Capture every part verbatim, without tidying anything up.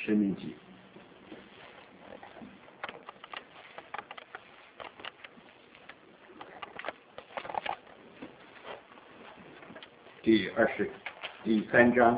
申命记第二十第三章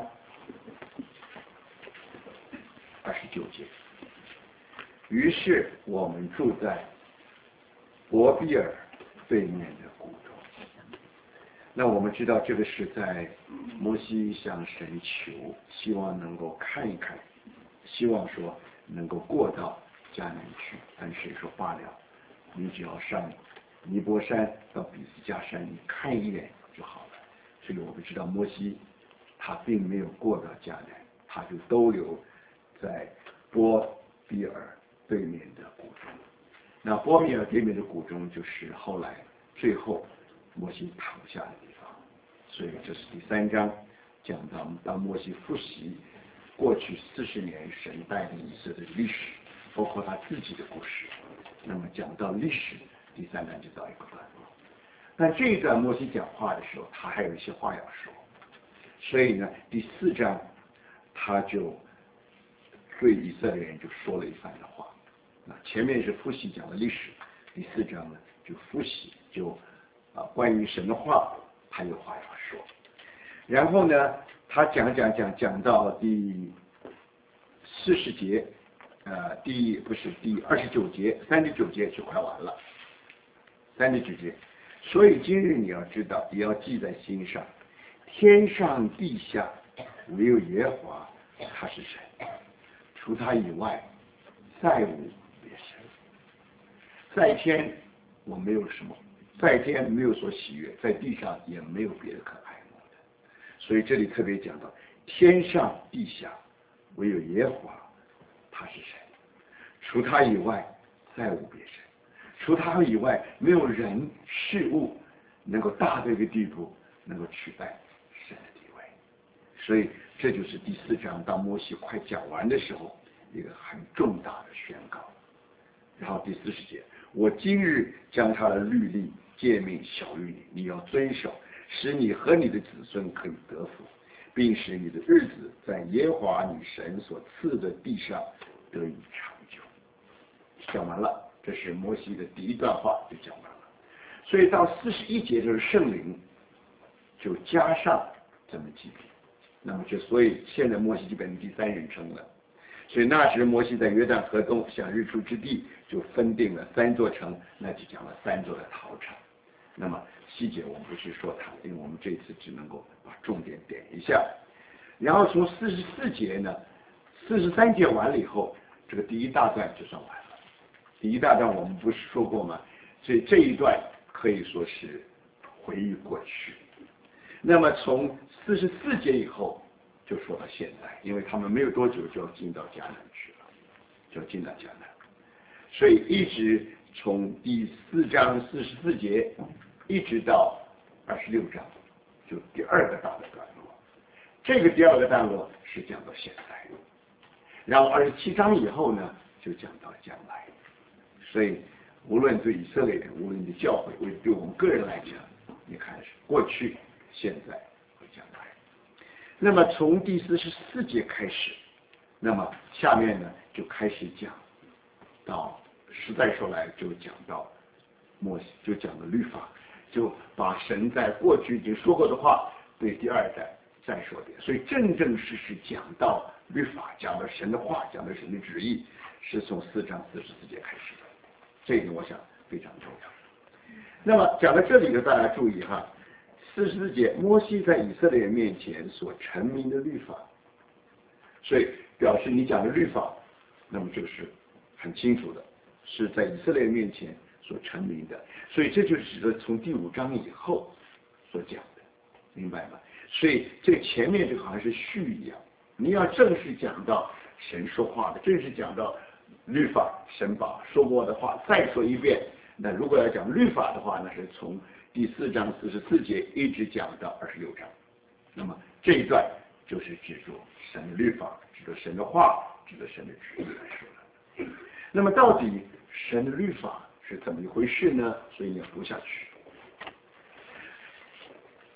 二十九节。于是我们住在伯比尔对面的谷中。那我们知道这个是在摩西向神求，希望能够看一看，希望说能够过到迦南去。但神说罢了，你只要上尼泊山到比斯加山，你看一眼就好了。所以我们知道摩西他并没有过到迦南，他就逗留在波比尔对面的谷中。那波比尔对面的谷中就是后来最后摩西躺下的地方。所以这是第三章讲到当摩西复习过去四十年神带领以色列的历史，包括他自己的故事。那么讲到历史，第三章就到一个段落。但这一段摩西讲话的时候，他还有一些话要说，所以呢，第四章他就对以色列人就说了一番的话。那前面是复习讲的历史，第四章呢就复习就啊关于神的话，他有话要说。然后呢，他讲讲讲讲到第四十节，呃，第不是第二十九节，三十九节就快完了。三十九节。所以今日你要知道，也要记在心上，天上地下唯有耶和华，他是神，除他以外再无别神。在天我没有什么，在天没有所喜悦，在地上也没有别的可爱慕的。所以这里特别讲到，天上地下唯有耶和华，他是神，除他以外再无别神。除他以外，没有人事物能够大到一个地步，能够取代神的地位。所以这就是第四章，当摩西快讲完的时候，一个很重大的宣告。然后第四十节，我今日将他的律例诫命晓谕你，你要遵守，使你和你的子孙可以得福，并使你的日子在耶和华你神所赐的地上得以长久。讲完了。这是摩西的第一段话就讲完了，所以到四十一节就是圣灵就加上这么几笔，那么就所以现在摩西就变成第三人称了。所以那时摩西在约旦河东向日出之地就分定了三座城，那就讲了三座的逃城。那么细节我们不去说它，因为我们这次只能够把重点点一下。然后从四十四节呢，四十三节完了以后，这个第一大段就算完了。第一大段我们不是说过吗？所以这一段可以说是回忆过去。那么从四十四节以后就说到现在，因为他们没有多久就要进到迦南去了，就要进到迦南。所以一直从第四章四十四节一直到二十六章，就第二个大的段落。这个第二个段落是讲到现在，然后二十七章以后呢，就讲到将来。所以，无论对以色列人，无论对教会，为对我们个人来讲，你看是过去、现在和将来。那么从第四十四节开始，那么下面呢就开始讲到，实在说来就讲到摩西，就讲到律法，就把神在过去已经说过的话对第二代再说一遍。所以正正式式讲到律法，讲到神的话，讲到神的旨意，是从四章四十四节开始的。这个我想非常重要。那么讲到这里呢，大家注意哈，四十四节，摩西在以色列人面前所陈明的律法，所以表示你讲的律法，那么这个是很清楚的，是在以色列人面前所陈明的。所以这就是指的从第五章以后所讲的，明白吗？所以这个前面这个好像是序一样，你要正式讲到神说话的，正式讲到律法，神把说过的话再说一遍。那如果要讲律法的话，那是从第四章四十四节一直讲到二十六章。那么这一段就是指着神的律法，指着神的话，指着神的旨意来说的。那么到底神的律法是怎么一回事呢？所以你要读下去。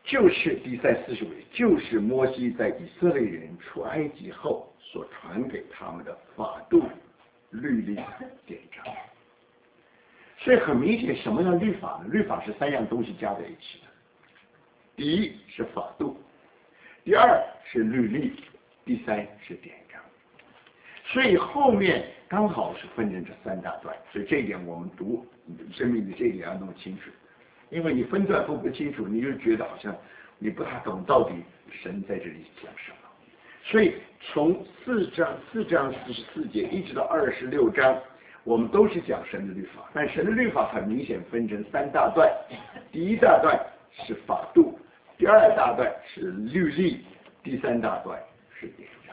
就是第三四十位，就是摩西在以色列人出埃及后所传给他们的法度、律例、典章。所以很明显，什么叫律法呢？律法是三样东西加在一起的。第一是法度，第二是律例，第三是典章。所以后面刚好是分成这三大段，所以这一点我们读生命的这一点要弄清楚。因为你分段分不清楚，你就觉得好像你不太懂到底神在这里讲什么。所以从四章四章四十四节一直到二十六章，我们都是讲神的律法，但神的律法很明显分成三大段，第一大段是法度，第二大段是律例，第三大段是典章。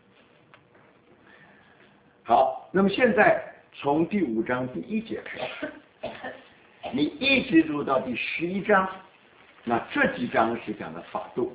好，那么现在从第五章第一节开始，你一直读到第十一章，那这几章是讲的法度。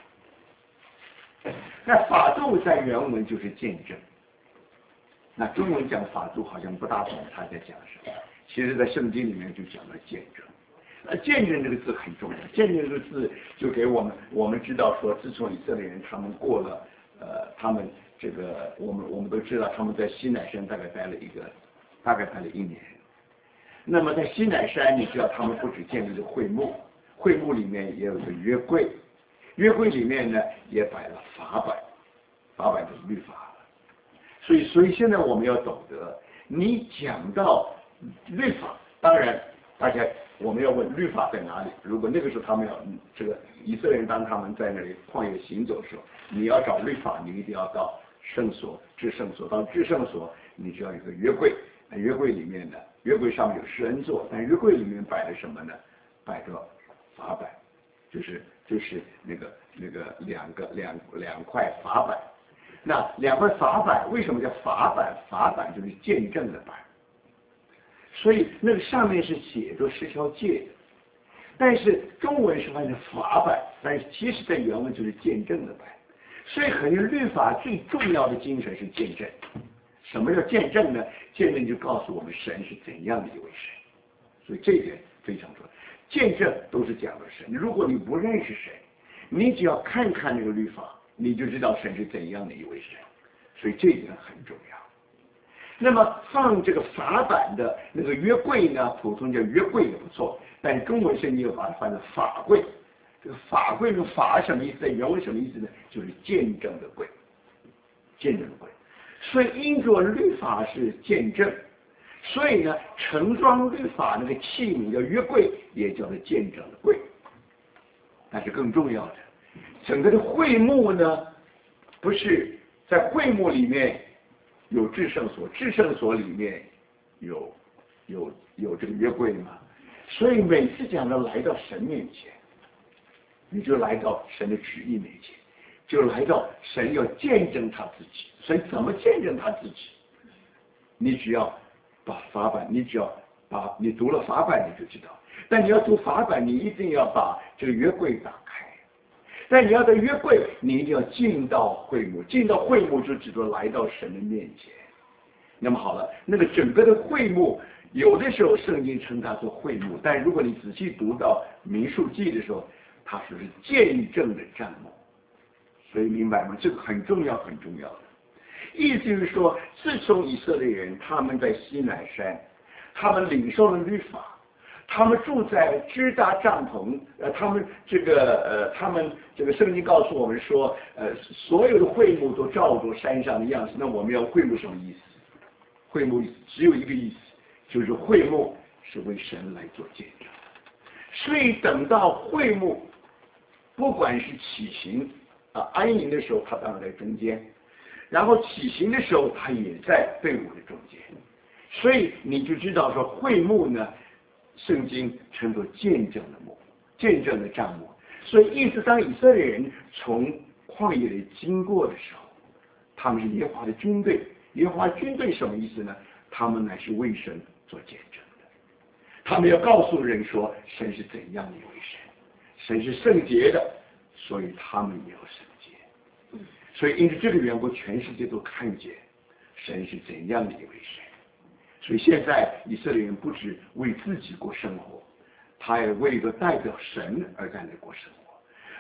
那法度在原文就是见证，那中文讲法度好像不大懂他在讲什么，其实在圣经里面就讲了见证。那见证这个字很重要，见证这个字就给我们我们知道说，自从以色列人他们过了呃他们这个我们我们都知道他们在西乃山大概待了一个大概待了一年。那么在西乃山，你知道他们不止建立了会幕，会幕里面也有个约柜，约柜里面呢也摆了法版，法版就是律法。所以所以现在我们要懂得，你讲到律法，当然大家我们要问律法在哪里？如果那个时候他们要这个以色列人当他们在那里旷野行走的时候，你要找律法，你一定要到圣所、至圣所，到至圣所，你就要有个约柜。那约柜里面呢，约柜上面有施恩座，但约柜里面摆了什么呢？摆着法版，就是就是那个那个两个两两块法版。那两块法版为什么叫法版？法版就是见证的版，所以那个上面是写着十条诫的，但是中文是翻成法版，但是其实在原文就是见证的版。所以可能律法最重要的精神是见证。什么叫见证呢？见证就告诉我们神是怎样的一位神，所以这一点非常重要。见证都是讲的神，如果你不认识神，你只要看看这个律法，你就知道神是怎样的一位神，所以这一点很重要。那么放这个法版的那个约柜呢，普通叫约柜也不错，但中文圣经又把它翻成法柜。这个法柜的法什么意思？在原文什么意思呢？就是见证的柜，见证的柜。所以因着律法是见证，所以呢，盛装律法那个器皿叫约柜，也叫做见证的柜。但是更重要的，整个的会幕呢，不是在会幕里面有至圣所，至圣所里面有有有这个约柜嘛？所以每次讲到来到神面前，你就来到神的旨意面前，就来到神要见证他自己。神怎么见证他自己？你只要把法版，你只要把你读了法版，你就知道。但你要读法版，你一定要把这个约柜打开。但你要在约柜，你一定要进到会幕，进到会幕就指着来到神的面前。那么好了，那个整个的会幕，有的时候圣经称它做会幕，但如果你仔细读到民数记的时候，它是见证的帐幕。所以明白吗？这个很重要，很重要的。意思就是说，自从以色列人他们在西乃山，他们领受了律法，他们住在支搭帐篷，呃，他们这个呃，他们这个圣经告诉我们说，呃，所有的会幕都照着山上的样式。那我们要会幕什么意思？会幕只有一个意思，就是会幕是为神来做见证。所以等到会幕，不管是起行啊安营的时候，他当然在中间。然后起行的时候，他也在队伍的中间，所以你就知道说，会幕呢，圣经称作见证的幕，见证的帐幕。所以意思，当以色列人从旷野里经过的时候，他们是耶和华的军队。耶和华军队什么意思呢？他们乃是为神做见证的，他们要告诉人说，神是怎样的一位神，神是圣洁的，所以他们也要圣洁。所以因此这个缘故，全世界都看见神是怎样的一位神。所以现在以色列人不止为自己过生活，他也为一个代表神而在那过生活。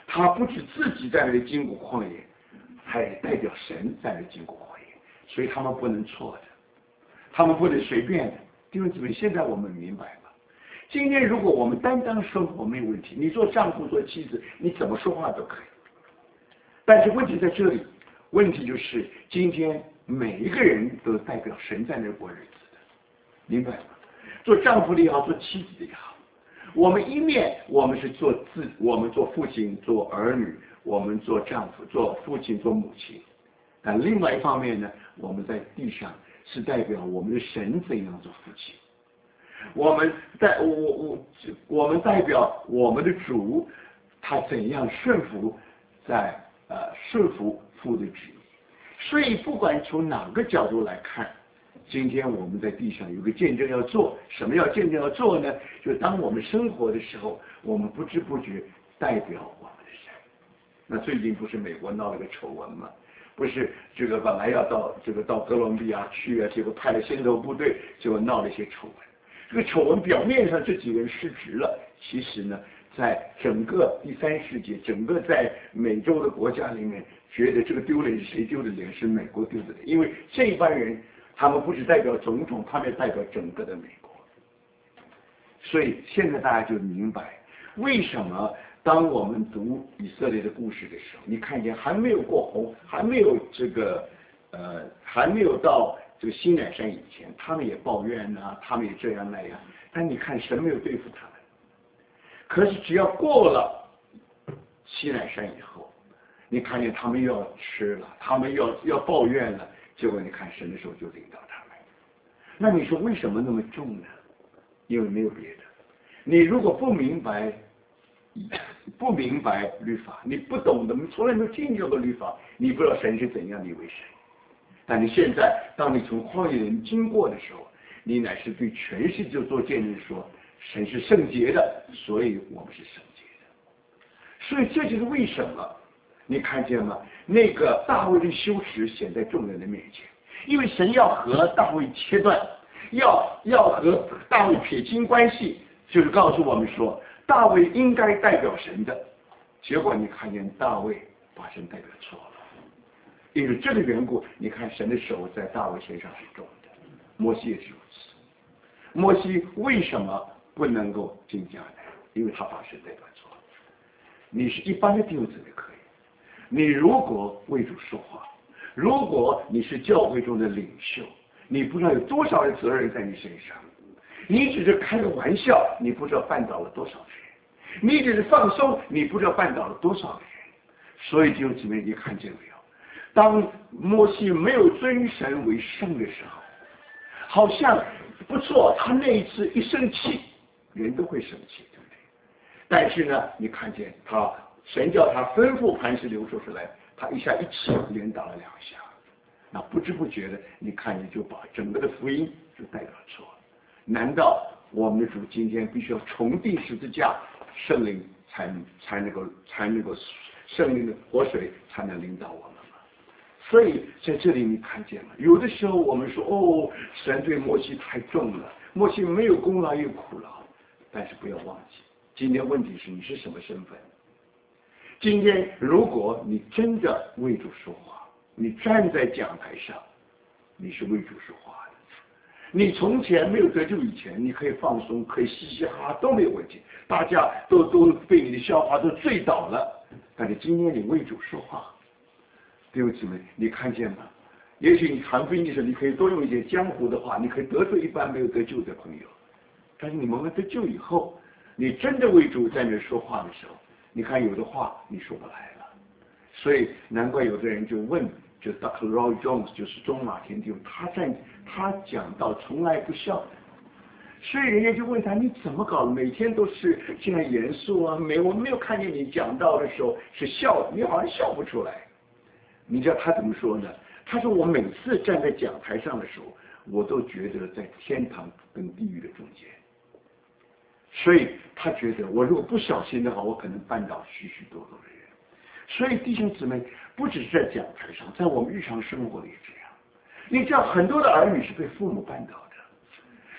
他不止自己在那里经过旷野，他也代表神在那里经过旷野，所以他们不能错的，他们不能随便的。弟兄姊妹，现在我们明白吗？今天如果我们单单生活没有问题，你做丈夫做妻子，你怎么说话都可以。但是问题在这里，问题就是今天每一个人都代表神在那过日子的，明白吗？做丈夫的也好，做妻子的也好，我们一面我们是做自，我们做父亲做儿女，我们做丈夫做父亲做母亲，但另外一方面呢，我们在地上是代表我们的神怎样做父亲，我们代我我我们代表我们的主，他怎样顺服在呃顺服父的旨意。所以不管从哪个角度来看，今天我们在地上有个见证要做，什么要见证要做呢？就当我们生活的时候，我们不知不觉代表我们的神。那最近不是美国闹了个丑闻吗？不是这个本来要到这个到哥伦比亚去啊，结果派了先头部队，结果闹了一些丑闻。这个丑闻表面上这几个人失职了，其实呢，在整个第三世界，整个在美洲的国家里面，觉得这个丢脸是谁丢的脸？是美国丢的脸，因为这一班人。他们不只代表总统，他们也代表整个的美国。所以现在大家就明白，为什么当我们读以色列的故事的时候，你看见还没有过红，还没有这个呃，还没有到这个西乃山以前，他们也抱怨啊，他们也这样那样，但你看神没有对付他们。可是只要过了西乃山以后，你看见他们又要吃了，他们要要抱怨了。结果你看神的手就领导他们，那你说为什么那么重呢？因为没有别的，你如果不明白，不明白律法，你不懂得，从来没有经历过律法，你不知道神是怎样的一位神。但你现在，当你从旷野里经过的时候，你乃是对全世界做见证说，神是圣洁的，所以我们是圣洁的。所以这就是为什么。你看见吗？那个大卫的羞耻显在众人的面前，因为神要和大卫切断，要要和大卫撇清关系，就是告诉我们说，大卫应该代表神的。结果你看见大卫把神代表错了，因为这个缘故，你看神的手在大卫身上是重的，摩西也是如此。摩西为什么不能够进迦南？因为他把神代表错了。你是一般的弟兄姊妹可以。你如果为主说话，如果你是教会中的领袖，你不知道有多少的责任在你身上。你只是开个玩笑，你不知道绊倒了多少人；你只是放松，你不知道绊倒了多少人。所以弟兄姊妹，你看见没有？当摩西没有尊神为圣的时候，好像不错，他那一次一生气，人都会生气，对不对？但是呢，你看见他。神叫他吩咐磐石流出出来，他一下一气连打了两下，那不知不觉的，你看你就把整个的福音就代表错了。难道我们的主今天必须要重定十字架，圣灵才才能够才能够圣灵的活水才能领导我们吗？所以在这里你看见了，有的时候我们说哦，神对摩西太重了，摩西没有功劳也有苦劳，但是不要忘记，今天问题是你是什么身份？今天如果你真的为主说话，你站在讲台上，你是为主说话的。你从前没有得救以前，你可以放松，可以嘻嘻哈哈都没有问题，大家都都被你的笑话都醉倒了。但是今天你为主说话，弟兄姊妹，你看见吗？也许你传福音的时候，你可以多用一些江湖的话，你可以得罪一般没有得救的朋友。但是你们得救以后，你真的为主在那说话的时候，你看有的话你说不来了，所以难怪有的人就问，就 Doctor Roy Jones 就是中马田弟兄，他在他讲到从来不笑的，所以人家就问他你怎么搞的，每天都是这样严肃啊，没我没有看见你讲到的时候是笑的，你好像笑不出来。你知道他怎么说呢？他说我每次站在讲台上的时候，我都觉得在天堂跟地狱的中间。所以他觉得我如果不小心的话，我可能绊倒许许多多的人。所以弟兄姊妹，不只是在讲台上，在我们日常生活里也这样。你知道很多的儿女是被父母绊倒的，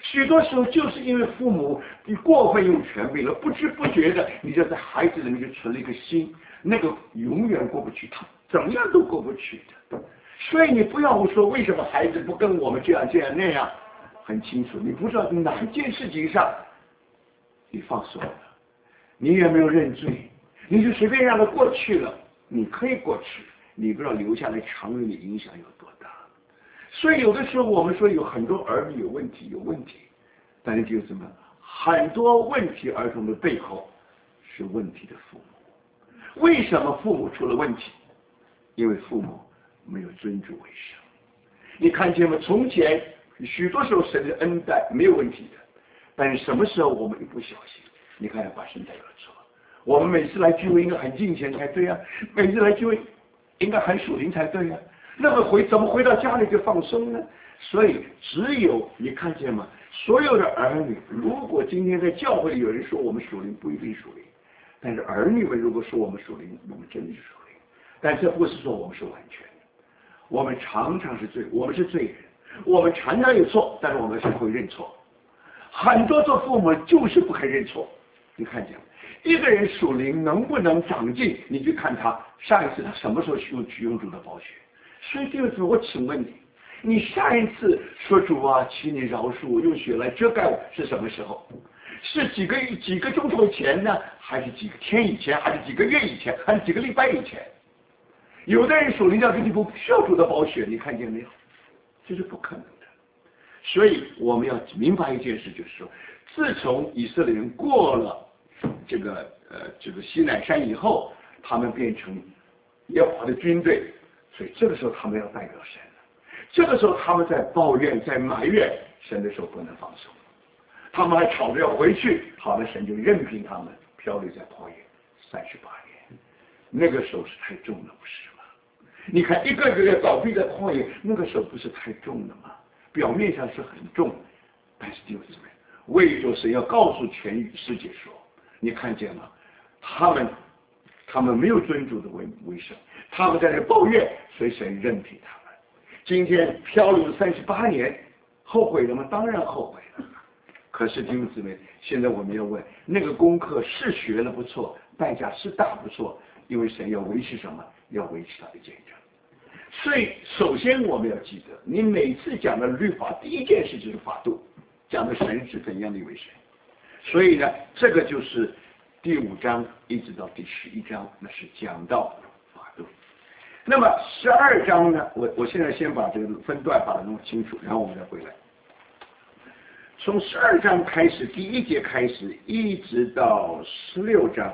许多时候就是因为父母你过分用权柄了，不知不觉的你就在孩子里面就存了一个心，那个永远过不去，他怎么样都过不去的。所以你不要说为什么孩子不跟我们这样这样那样，很清楚，你不知道哪一件事情上你放手了，你也没有认罪，你就随便让他过去了，你可以过去，你不知道留下来长远的影响有多大。所以有的时候我们说有很多儿女有问题有问题，但是就是什么，很多问题儿童的背后是问题的父母。为什么父母出了问题？因为父母没有尊主为圣。你看见吗？从前许多时候神的恩待没有问题的，但是什么时候我们一不小心，你看把神带了错。我们每次来聚会应该很敬虔才对啊，每次来聚会应该很属灵才对啊。那么回怎么回到家里就放松呢？所以只有你看见吗？所有的儿女，如果今天在教会里有人说我们属灵，不一定属灵，但是儿女们如果说我们属灵，我们真的是属灵。但这不是说我们是完全的，我们常常是罪，我们是罪人，我们常常有错，但是我们是会认错。很多做父母就是不肯认错，你看见吗？一个人属灵能不能长进，你去看他上一次他什么时候用取用主的宝血。所以弟兄姊妹，我请问你，你上一次说主啊，请你饶恕我，用血来遮盖我，是什么时候？是几个几个钟头以前呢？还是几个天以前？还是几个月以前？还是几个礼拜以前？有的人属灵到这地步不需要主的宝血，你看见没有？这是不可能的。所以我们要明白一件事，就是说，自从以色列人过了这个呃这个西乃山以后，他们变成耶和华的军队。所以这个时候他们要代表神了，这个时候他们在抱怨在埋怨神的时候不能放手，他们还吵着要回去，好了，神就任凭他们漂流在旷野三十八年，那个时候是太重了，不是吗？你看一个个倒闭在旷野，那个时候不是太重了吗？表面上是很重，但是弟兄姊妹，为着神要告诉全世界说，你看见吗？他们他们没有尊主的为为神，他们在这抱怨，所以神任凭他们。今天漂流三十八年，后悔了吗？当然后悔了。可是弟兄姊妹，现在我们要问，那个功课是学了不错，代价是大不错，因为神要维持什么？要维持他的见证。所以首先我们要记得，你每次讲的律法，第一件事就是法度，讲的神是怎样的一位神。所以呢，这个就是第五章一直到第十一章，那是讲到法度。那么十二章呢，我我现在先把这个分段把它弄清楚，然后我们再回来。从十二章开始，第一节开始，一直到十六章，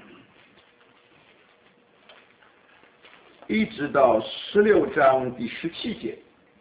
一直到十六章第十七节，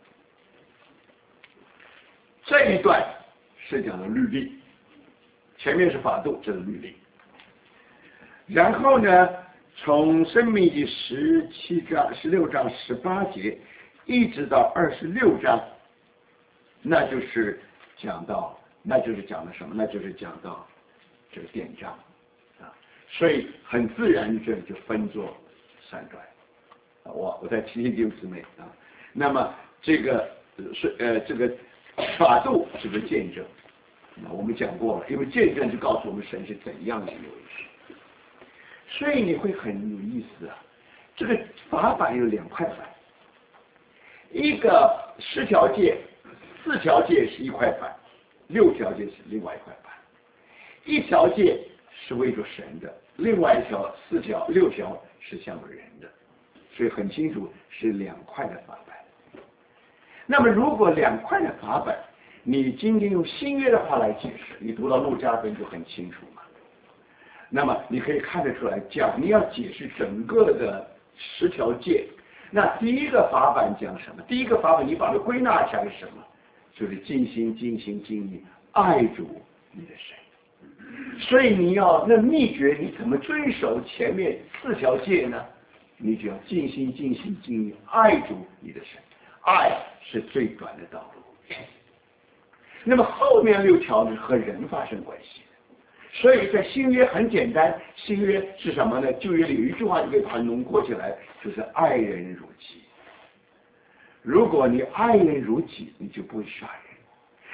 这一段是讲的律例，前面是法度，这是律例。然后呢，从申命记十七章、十六章、十八节，一直到二十六章，那就是讲到，那就是讲的什么？那就是讲到这个典章啊。所以很自然，这就分作三段。我我在提醒弟兄姊妹啊。那么这个是呃这个法度是个见证，那我们讲过了，因为见证就告诉我们神是怎样的一位神。所以你会很有意思啊，这个法版有两块版，一个十条诫，四条诫是一块板，六条诫是另外一块板。一条诫是为着神的，另外一条四条六条是向着人的，所以很清楚是两块的法版。那么如果两块的法本，你今天用新约的话来解释，你读到路加福音就很清楚嘛。那么你可以看得出来，讲你要解释整个的十条诫，那第一个法版讲什么？第一个法版你把它归纳起来是什么？就是尽心尽心尽力爱主你的神。所以你要那秘诀，你怎么遵守前面四条诫呢？你就要尽心尽心尽力爱主你的神，爱是最短的道路。那么后面六条呢，和人发生关系。所以在新约很简单，新约是什么呢？旧约里有一句话就可以把它浓缩起来，就是爱人如己。如果你爱人如己，你就不会杀人。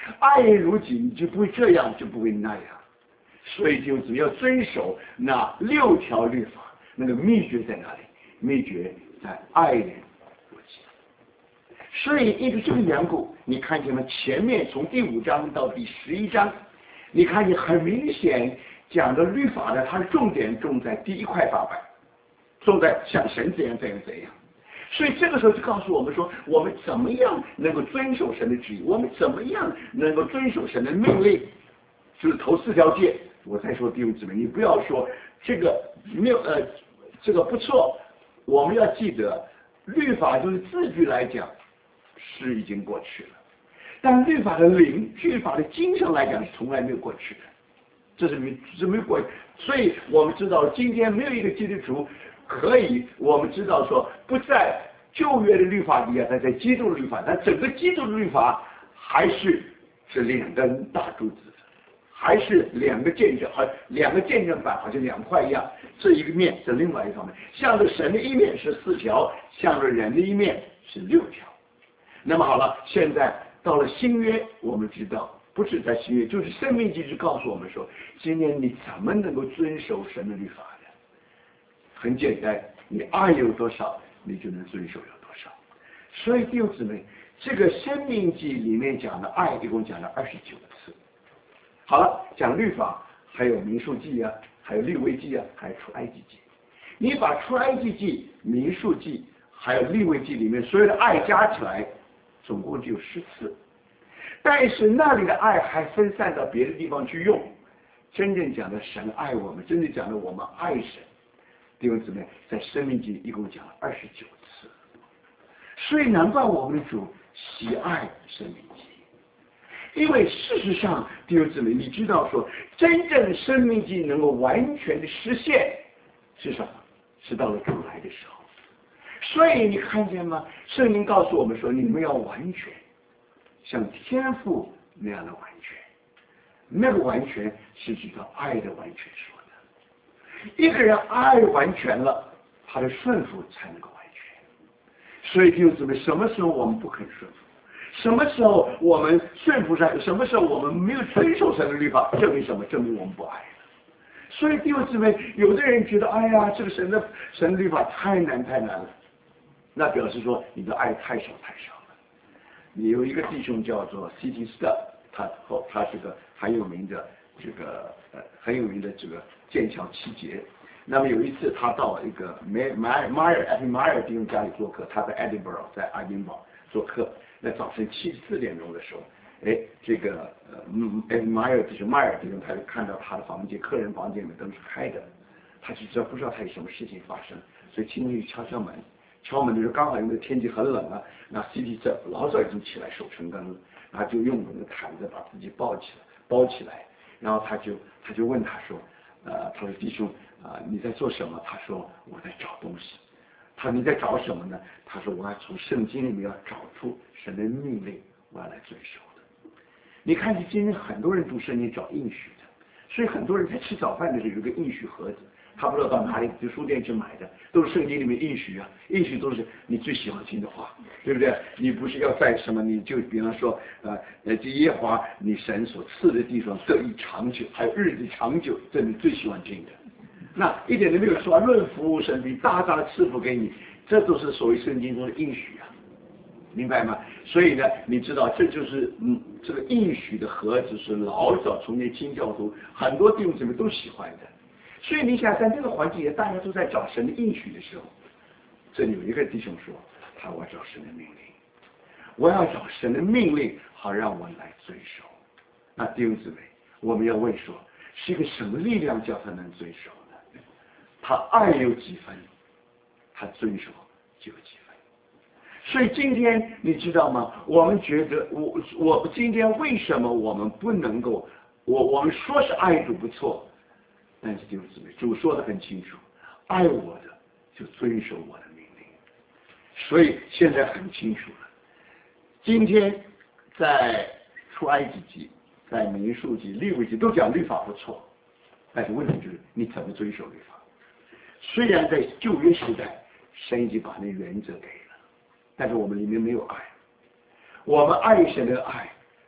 爱人如己，你就不会这样，就不会那样。所以就只要遵守那六条律法，那个秘诀在哪里？秘诀在爱人如己。所以因为这个缘故，你看见吗？前面从第五章到第十一章，你看见很明显讲的律法的，它的重点重在第一块八百，重在像神怎样怎样怎样。所以这个时候就告诉我们说，我们怎么样能够遵守神的旨意，我们怎么样能够遵守神的命令，就是头四条诫。我再说弟兄姊妹，你不要说这个没有呃这个不错，我们要记得律法就是字句来讲是已经过去了，但律法的灵、律法的精神来讲是从来没有过去的，这是没这没有过。所以我们知道今天没有一个基督徒可以，我们知道说不在旧约的律法底下，他在基督的律法，但整个基督的律法还是是两根大柱子，还是两个见证，好两个见证板，好像两块一样，这一个面是另外一方面，向着神的一面是四条，向着人的一面是六条。那么好了，现在到了新约，我们知道不是在新约，就是生命记就告诉我们说，今天你怎么能够遵守神的律法的？很简单，你爱有多少，你就能遵守有多少。所以弟兄姊妹，这个生命记里面讲的爱，一共讲了二十九次。好了，讲律法，还有民数记啊，还有利未记啊，还有出埃及记。你把出埃及记、民数记还有利未记里面所有的爱加起来，总共就有十次。但是那里的爱还分散到别的地方去用。真正讲的神爱我们，真正讲的我们爱神，弟兄姊妹，在生命记一共讲了二十九次。所以难怪我们的主喜爱生命记。因为事实上，弟兄姊妹，你知道说，真正生命记能够完全的实现是什么？是到了主来的时候。所以你看见吗？圣经告诉我们说，你们要完全，像天父那样的完全。那个完全是指到爱的完全说的。一个人爱完全了，他的顺服才能够完全。所以弟兄姊妹，什么时候我们不肯顺服？什么时候我们顺服神？什么时候我们没有遵守神的律法？证明什么？证明我们不爱了。所以弟兄姊妹，有的人觉得，哎呀，这个神的神的律法太难太难了，那表示说你的爱太少太少了。你有一个弟兄叫做 C T Stubb， 他后他是个很有名的这个呃很有名的这个剑桥七杰。那么有一次他到一个迈迈迈尔艾迪迈尔弟兄家里做客，他在 Edinburgh 在爱丁堡做客。那早晨七四点钟的时候，哎，这个呃嗯艾迪迈尔就是迈尔弟兄，他就看到他的房间客人房间里面灯是开的，他就知道不知道他有什么事情发生，所以轻轻去敲敲门。敲门的时候刚好因为天气很冷啊，那 C T 这老早已经起来守晨更了，然后就用那个毯子把自己包起来包起来，然后他就他就问他说，呃，他说弟兄啊、呃、你在做什么？他说我在找东西。他说你在找什么呢？他说我要从圣经里面要找出神的命令，我要来遵守的。你看见今天很多人读圣经找应许的，所以很多人在吃早饭的时候有个应许盒子。他不知道到哪里去书店去买的，都是圣经里面应许啊，应许都是你最喜欢听的话，对不对？你不是要在什么，你就比方说，呃，呃，这耶和华你神所赐的地方得以长久，还有日子长久，这你最喜欢听的。那一点都没有说论服神必大大的赐福给你，这都是所谓圣经中的应许啊，明白吗？所以呢，你知道这就是嗯，这个应许的盒子是老早从前清教徒很多弟兄姊妹都喜欢的。所以你想在这个环境里，大家都在找神的应许的时候，这里有一个弟兄说，他我要找神的命令，我要找神的命令，好让我来遵守。那弟兄姊妹，我们要问说，是一个什么力量叫他能遵守呢？他爱有几分，他遵守就有几分。所以今天你知道吗？我们觉得我我今天为什么我们不能够，我我们说是爱主不错。但是弟兄姊妹，主说的很清楚，爱我的就遵守我的命令。所以现在很清楚了。今天在出埃及记、在民数记、利未记都讲律法不错，但是问题就是你怎么遵守律法？虽然在旧约时代，神已经把那原则给了，但是我们里面没有爱。我们爱神的爱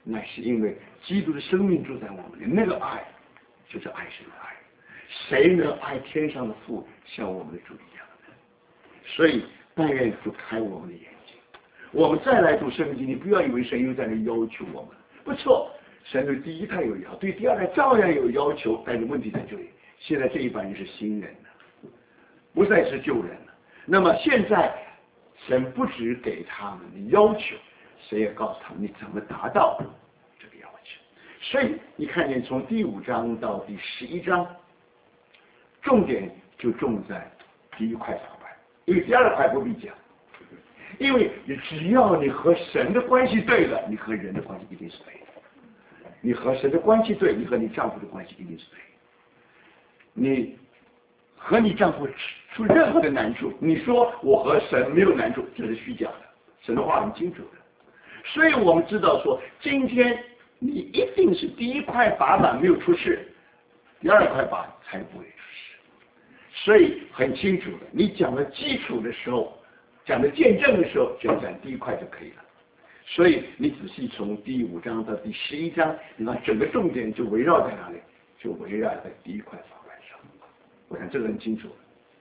乃是因为基督的生命住在我们里，那个爱就是爱神的爱。谁能爱天上的父像我们的主一样呢？所以但愿主开我们的眼睛。我们再来读圣经，你不要以为神又在那要求我们，不错，神对第一代有要，对第二代照样有要求，但是问题在这里，现在这一班人是新人了，不再是旧人了。那么现在神不只给他们的要求，神也告诉他们你怎么达到这个要求。所以你看见从第五章到第十一章，重点就重在第一块法板，因为第二块不必讲，因为只要你和神的关系对了，你和人的关系一定是对的。你和神的关系对，你和你丈夫的关系一定是对的。你和你丈夫出任何的难处，你说我和神没有难处，这是虚假的，神的话很清楚的。所以我们知道说，今天你一定是第一块法板没有出事，第二块板才不会出事。所以很清楚的，你讲的基础的时候，讲的见证的时候，只要讲第一块就可以了。所以你仔细从第五章到第十一章，你看整个重点就围绕在哪里？就围绕在第一块法板上。我想这个很清楚。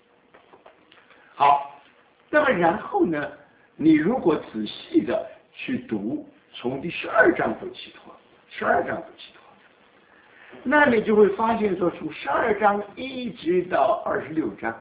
好，那么然后呢，你如果仔细的去读，从第十二章读起头，十二章读起头，那你就会发现说，从十二章一直到二十六章，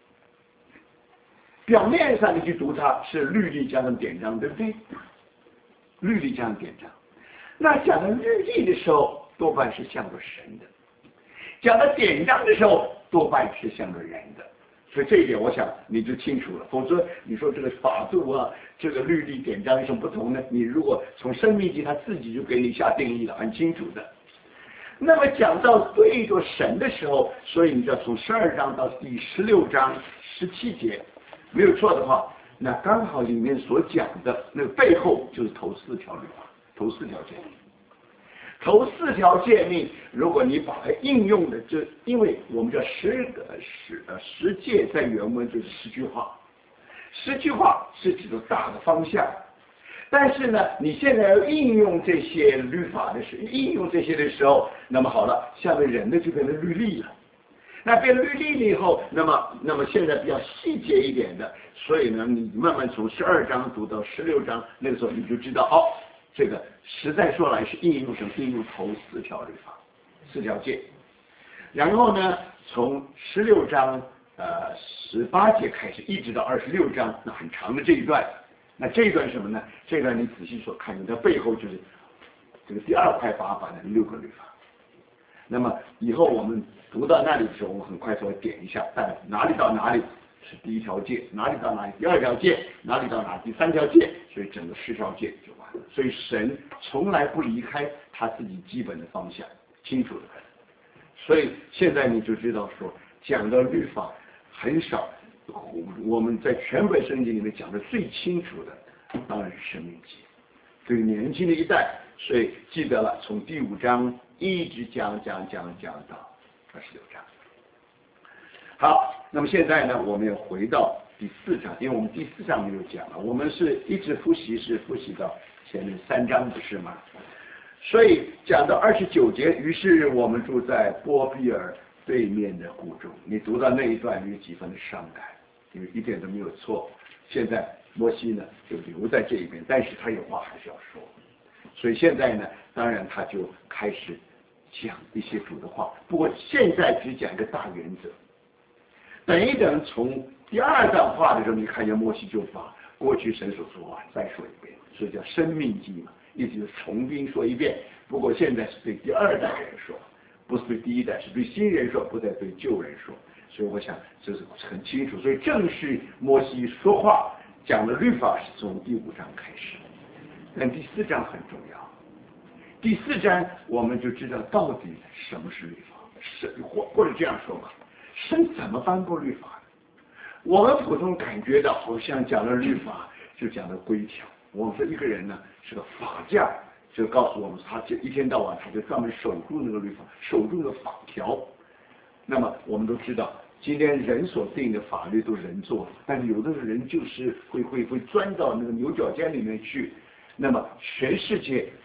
表面上你去读它是律例加上典章，对不对？律例加上典章，那讲到律例的时候，多半是向着神的；讲到典章的时候，多半是向着人的。所以这一点，我想你就清楚了。否则你说这个法度啊，这个律例典章有什么不同呢？你如果从生命记，他自己就给你下定义了，很清楚的。那么讲到对着神的时候，所以你就要从十二章到第十六章十七节，没有错的话，那刚好里面所讲的那个背后就是头四条律法，头四条诫命。头四条诫命，如果你把它应用的，就因为我们叫十个十呃十诫，在原文就是十句话，十句话是指的大的方向。但是呢，你现在要应用这些律法的时候，应用这些的时候，那么好了，下面人的就变成律例了。那变律例了以后，那么那么现在比较细节一点的，所以呢，你慢慢从十二章读到十六章，那个时候你就知道哦，这个实在说来是应用什么？应用头四条律法，四条诫。然后呢，从十六章呃十八节开始，一直到二十六章，那很长的这一段。那这一段什么呢？这一段你仔细所看，它背后就是这个第二块法板的六个律法。那么以后我们读到那里的时候，我们很快就会点一下，但哪里到哪里是第一条诫，哪里到哪里第二条诫，哪里到哪里第三条诫，所以整个十条诫就完了。所以神从来不离开他自己基本的方向，清楚的很。所以现在你就知道说，讲的律法很少，我们在全本圣经里面讲的最清楚的，当然是生命记。对于年轻的一代，所以记得了，从第五章一直讲讲讲讲到二十六章。好，那么现在呢，我们要回到第四章，因为我们第四章没有讲了，我们是一直复习，是复习到前面三章，不是吗？所以讲到二十九节，于是我们住在波比尔对面的谷中。你读到那一段有几分的伤感，因为一点都没有错。现在摩西呢就留在这一边，但是他有话还是要说。所以现在呢，当然他就开始讲一些主的话，不过现在只讲一个大原则。等一等，从第二段话的时候，你看见摩西就把过去神所说话再说一遍，所以叫生命记嘛，意思就是重新说一遍。不过现在是对第二代人说，不是对第一代，是对新人说，不再对旧人说。所以我想这是很清楚。所以正是摩西说话讲的律法是从第五章开始，但第四章很重要。第四章我们就知道到底什么是律法，是或或者这样说吧，神怎么颁布律法的？我们普通感觉到好像讲了律法就讲了规条。我们说一个人呢是个法匠，就告诉我们他这一天到晚他就专门守住那个律法，守住那个法条。那么我们都知道，今天人所定的法律都是人做的，但是有的人就是会会会钻到那个牛角尖里面去。那么全世界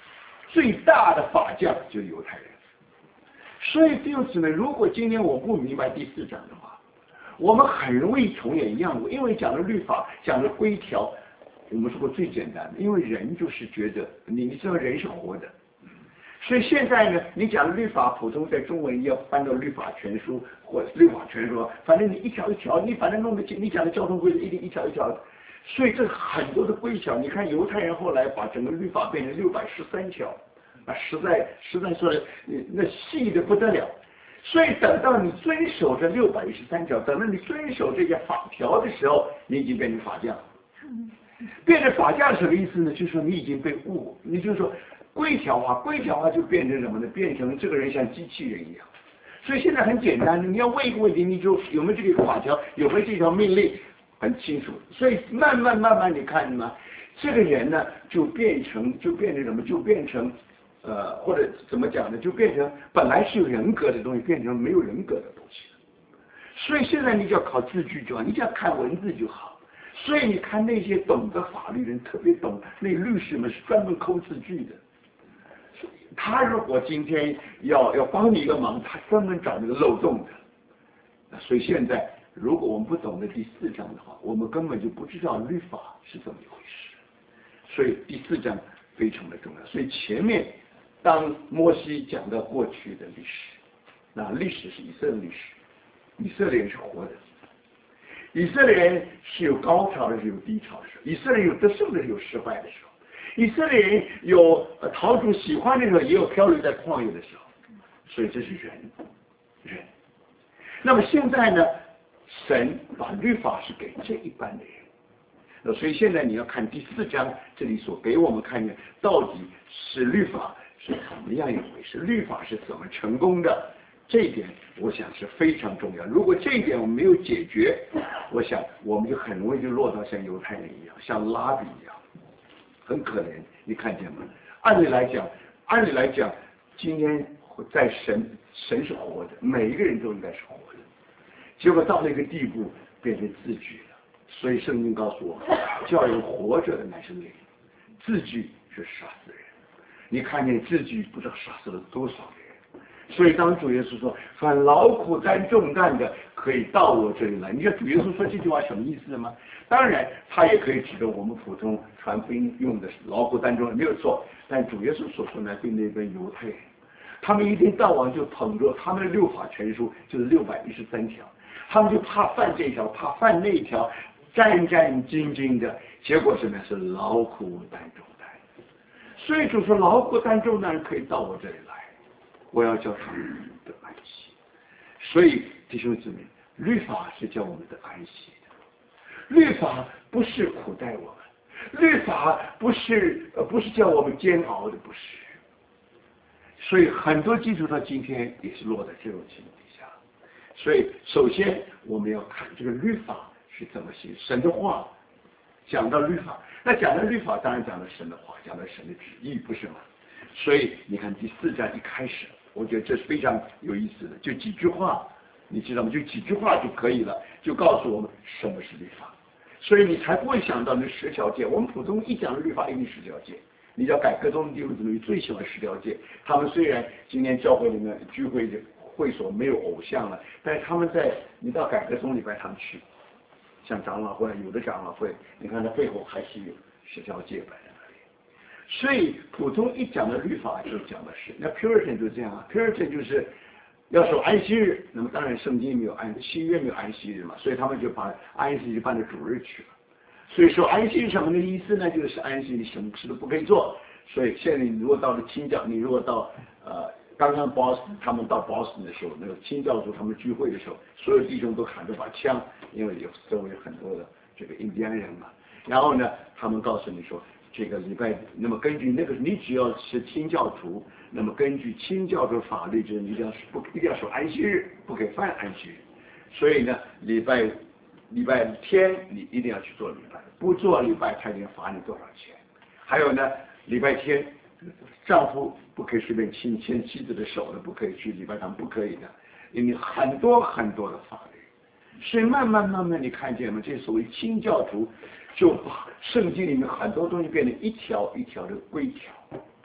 最大的法匠就是犹太人。所以弟兄姊妹，如果今天我不明白第四章的话，我们很容易重演一样的，因为讲的律法，讲的规条，我们说过最简单的，因为人就是觉得你你知道人是活的，所以现在呢，你讲的律法，普通在中文要翻到律法全书或者律法全书，反正你一条一条，你反正弄得进，你讲的交通规则一定一条一条的，所以这很多的规条，你看犹太人后来把整个律法变成六百十三条，啊，实在实在说的那细的不得了。所以等到你遵守这六百一十三条，等到你遵守这些法条的时候，你已经变成法匠。变成法匠是什么意思呢？就是说你已经被误，你就说规条化，规条化就变成什么呢？变成这个人像机器人一样。所以现在很简单，你要问一个问题，你就有没有这个法条，有没有这条命令，很清楚。所以慢慢慢慢，你看嘛，这个人呢就变成就变成什么？就变成。呃，或者怎么讲呢？就变成本来是有人格的东西，变成没有人格的东西了。所以现在你就要考字句就好，你只要看文字就好。所以你看那些懂得法律人，特别懂那律师们是专门抠字句的。他如果今天要要帮你一个忙，他专门找那个漏洞的。所以现在如果我们不懂得第四章的话，我们根本就不知道律法是怎么一回事。所以第四章非常的重要。所以前面。当摩西讲到过去的历史，那历史是以色列历史，以色列人是活的，以色列人是有高潮的，是有低潮的时候，以色列有得胜的，是有失败的时候，以色列人有逃出喜欢的时候，也有漂流在旷野的时候，所以这是人，人。那么现在呢，神把律法是给这一般的人，所以现在你要看第四章这里所给我们看见，到底是律法。是怎么样一回事？律法是怎么成功的？这一点我想是非常重要。如果这一点我们没有解决，我想我们就很容易就落到像犹太人一样，像拉比一样，很可怜。你看见吗？按理来讲，按理来讲，今天在神神是活的，每一个人都应该是活的。结果到了一个地步，变成字句了。所以圣经告诉我，叫人活着的乃是灵，字句是杀死人。你看见字句不知道杀死了多少人，所以当主耶稣说凡劳苦担重担的可以到我这里来，你知道主耶稣说这句话什么意思吗？当然他也可以指着我们普通传福音用的劳苦担重担没有错，但主耶稣所说呢对那边犹太人，他们一天到晚就捧着他们的六法全书，就是六百一十三条，他们就怕犯这条怕犯那条，战战兢兢的，结果什么是劳苦担重担。所以就说劳苦担重担可以到我这里来，我要叫他们得安息。所以弟兄姊妹，律法是叫我们得安息的，律法不是苦待我们，律法不是呃不是叫我们煎熬的，不是。所以很多基督徒今天也是落在这种情况底下。所以首先我们要看这个律法是怎么写，神的话讲到律法。那讲的律法当然讲的神的话，讲的神的旨意，不是吗？所以你看第四章一开始，我觉得这是非常有意思的，就几句话，你知道吗？就几句话就可以了，就告诉我们什么是律法，所以你才不会想到那十条诫。我们普通一讲律法，一定十条诫。你知道改革宗弟兄姊妹最喜欢十条诫，他们虽然今天教会里面聚会的会所没有偶像了，但是他们在你到改革宗礼拜堂去。像长老会，有的长老会，你看它背后还是有十条诫摆在那里。所以普通一讲的律法就讲的是，那 Puritan 就这样啊 ，Puritan 就是要守安息日，那么当然圣经没有安，七月没有安息日嘛，所以他们就把安息日搬到主日去了。所以说安息日什么的意思呢？就是安息日什么事都不可以做。所以现在你如果到了清教，你如果到呃。刚刚 Boston 他们到 Boston 的时候，那个清教徒他们聚会的时候，所有弟兄都喊着把枪，因为有周围很多的这个印第安人嘛。然后呢，他们告诉你说，这个礼拜，那么根据那个，你只要是清教徒，那么根据清教徒法律，就是你一定要不一定要守安息日，不可以犯安息日。所以呢，礼拜礼拜天你一定要去做礼拜，不做礼拜他一定罚你多少钱。还有呢，礼拜天。丈夫不可以随便牵牵妻子的手的，不可以去礼拜堂，不可以的，因为很多很多的法律。所以慢慢慢慢你看见吗？这所谓清教徒就把圣经里面很多东西变成一条一条的规条。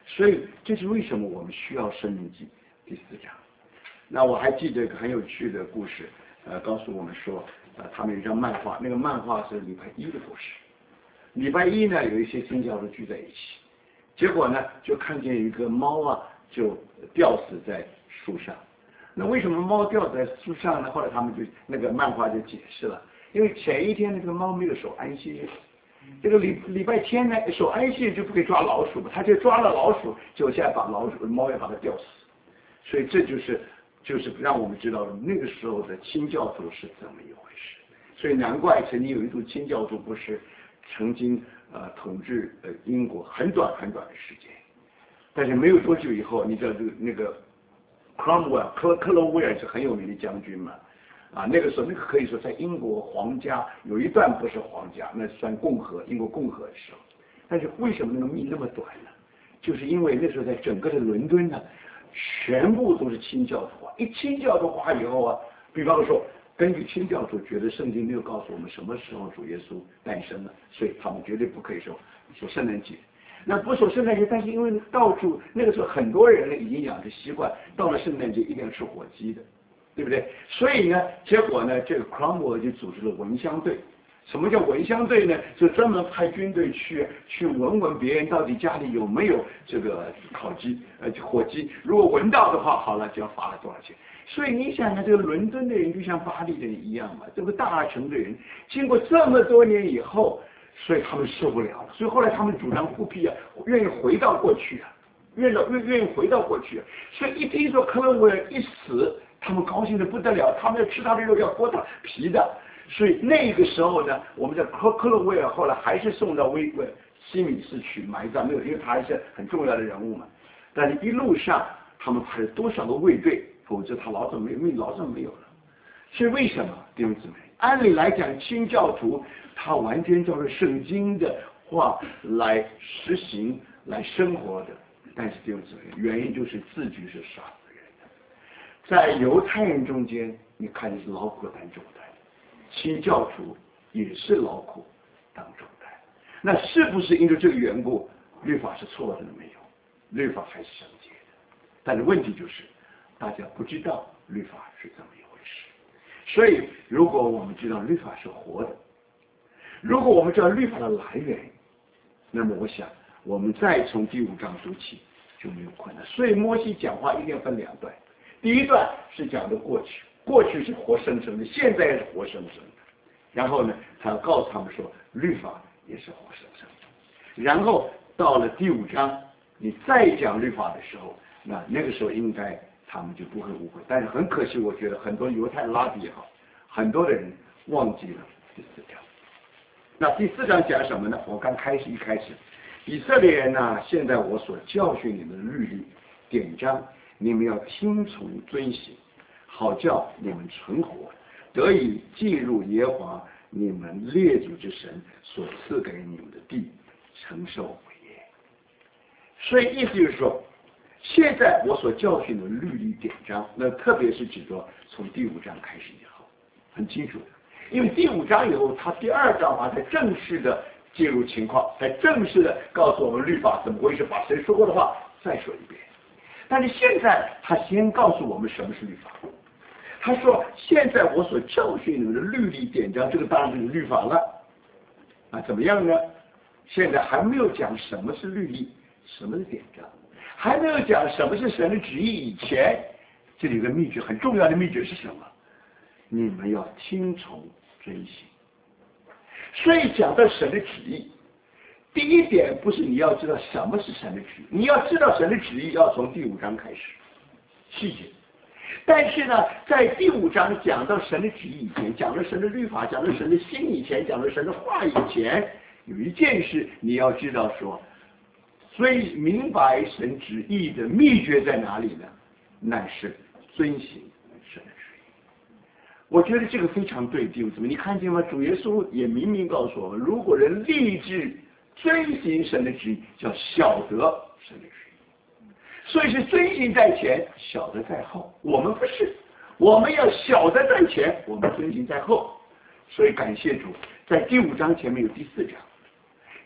所以这是为什么我们需要申命记第四章。那我还记得一个很有趣的故事，呃，告诉我们说，呃，他们有一张漫画，那个漫画是礼拜一的故事。礼拜一呢，有一些新教徒聚在一起，结果呢，就看见一个猫啊，就吊死在树上。那为什么猫吊在树上呢？后来他们就那个漫画就解释了，因为前一天那个猫没有守安息日，这个礼礼拜天呢守安息日就不可以抓老鼠嘛，他就抓了老鼠，结果现在把老鼠猫也把它吊死，所以这就是就是让我们知道那个时候的清教徒是怎么一回事。所以难怪曾经有一度清教徒不是曾经呃统治呃英国很短很短的时间，但是没有多久以后，你知道这个那个 Cromwell 克克罗威尔是很有名的将军嘛，啊那个时候那个可以说在英国皇家有一段不是皇家，那算共和英国共和的时候，但是为什么那个命那么短呢？就是因为那时候在整个的伦敦呢，全部都是清教徒化，一清教徒化以后啊，比方说。根据清教徒觉得圣经没有告诉我们什么时候主耶稣诞生了，所以他们绝对不可以说说圣诞节。那不说圣诞节，但是因为到处那个时候很多人呢已经养成习惯，到了圣诞节一定要吃火鸡的，对不对？所以呢，结果呢，这个 Cromwell 就组织了闻香队。什么叫闻香队呢？就专门派军队去去闻闻别人到底家里有没有这个烤鸡呃火鸡，如果闻到的话，好了就要罚了多少钱。所以你想想，这个伦敦的人就像巴黎的人一样嘛，这个大城的人，经过这么多年以后，所以他们受不了了，所以后来他们主张复辟啊，愿意回到过去啊，愿到愿愿意回到过去啊。所以一听说克伦威尔一死，他们高兴的不得了，他们要吃他的肉，要剥他皮的。所以那个时候呢，我们在克克伦威尔后来还是送到威威西敏寺去埋葬，没有，因为他还是很重要的人物嘛。但是一路上他们派了多少个卫队，否则他老早没命老早没有了。所以为什么弟兄姊妹？按理来讲，清教徒他完全照着圣经的话来实行来生活的，但是弟兄姊妹，原因就是自己是杀死人的。在犹太人中间，你看你是劳苦担重担。清教徒也是劳苦当重担，那是不是因为这个缘故，律法是错的了没有？律法还是圣洁的，但是问题就是大家不知道律法是这么一回事。所以如果我们知道律法是活的，如果我们知道律法的来源，那么我想我们再从第五章读起就没有困难。所以摩西讲话一定要分两段，第一段是讲的过去，过去是活生生的，现在也是活生生的。然后呢，他要告诉他们说，律法也是活生生的。然后到了第五章，你再讲律法的时候，那那个时候应该他们就不会误会。但是很可惜，我觉得很多犹太拉比也好，很多的人忘记了第四章。那第四章讲什么呢？我刚开始一开始，以色列人呐、啊，现在我所教训你们的律例典章，你们要听从遵行。好叫你们存活，得以进入耶和华你们列祖之神所赐给你们的地，承受为业。所以意思就是说，现在我所教训的律例典章，那特别是指着从第五章开始以后，很清楚的。因为第五章以后，他第二章啊才正式的介入情况，才正式的告诉我们律法怎么回事，把谁说过的话再说一遍。但是现在他先告诉我们什么是律法。他说：“现在我所教训你们的律例典章，这个当然就是律法了。啊，怎么样呢？现在还没有讲什么是律例，什么是典章，还没有讲什么是神的旨意以前，这里有个秘诀，很重要的秘诀是什么？你们要听从遵行。所以讲到神的旨意，第一点不是你要知道什么是神的旨意，你要知道神的旨意要从第五章开始，细节。”但是呢，在第五章讲到神的旨意以前，讲到神的律法，讲到神的心以前，讲到神的话以前，有一件事你要知道说，所以明白神旨意的秘诀在哪里呢？乃是遵行神的旨意。我觉得这个非常对，弟兄姊妹，你看见吗？主耶稣也明明告诉我们，如果人立志遵行神的旨意，叫晓得神的旨意。所以是遵行在前，晓得在后。我们不是，我们要晓得在前，我们遵行在后。所以感谢主，在第五章前面有第四章，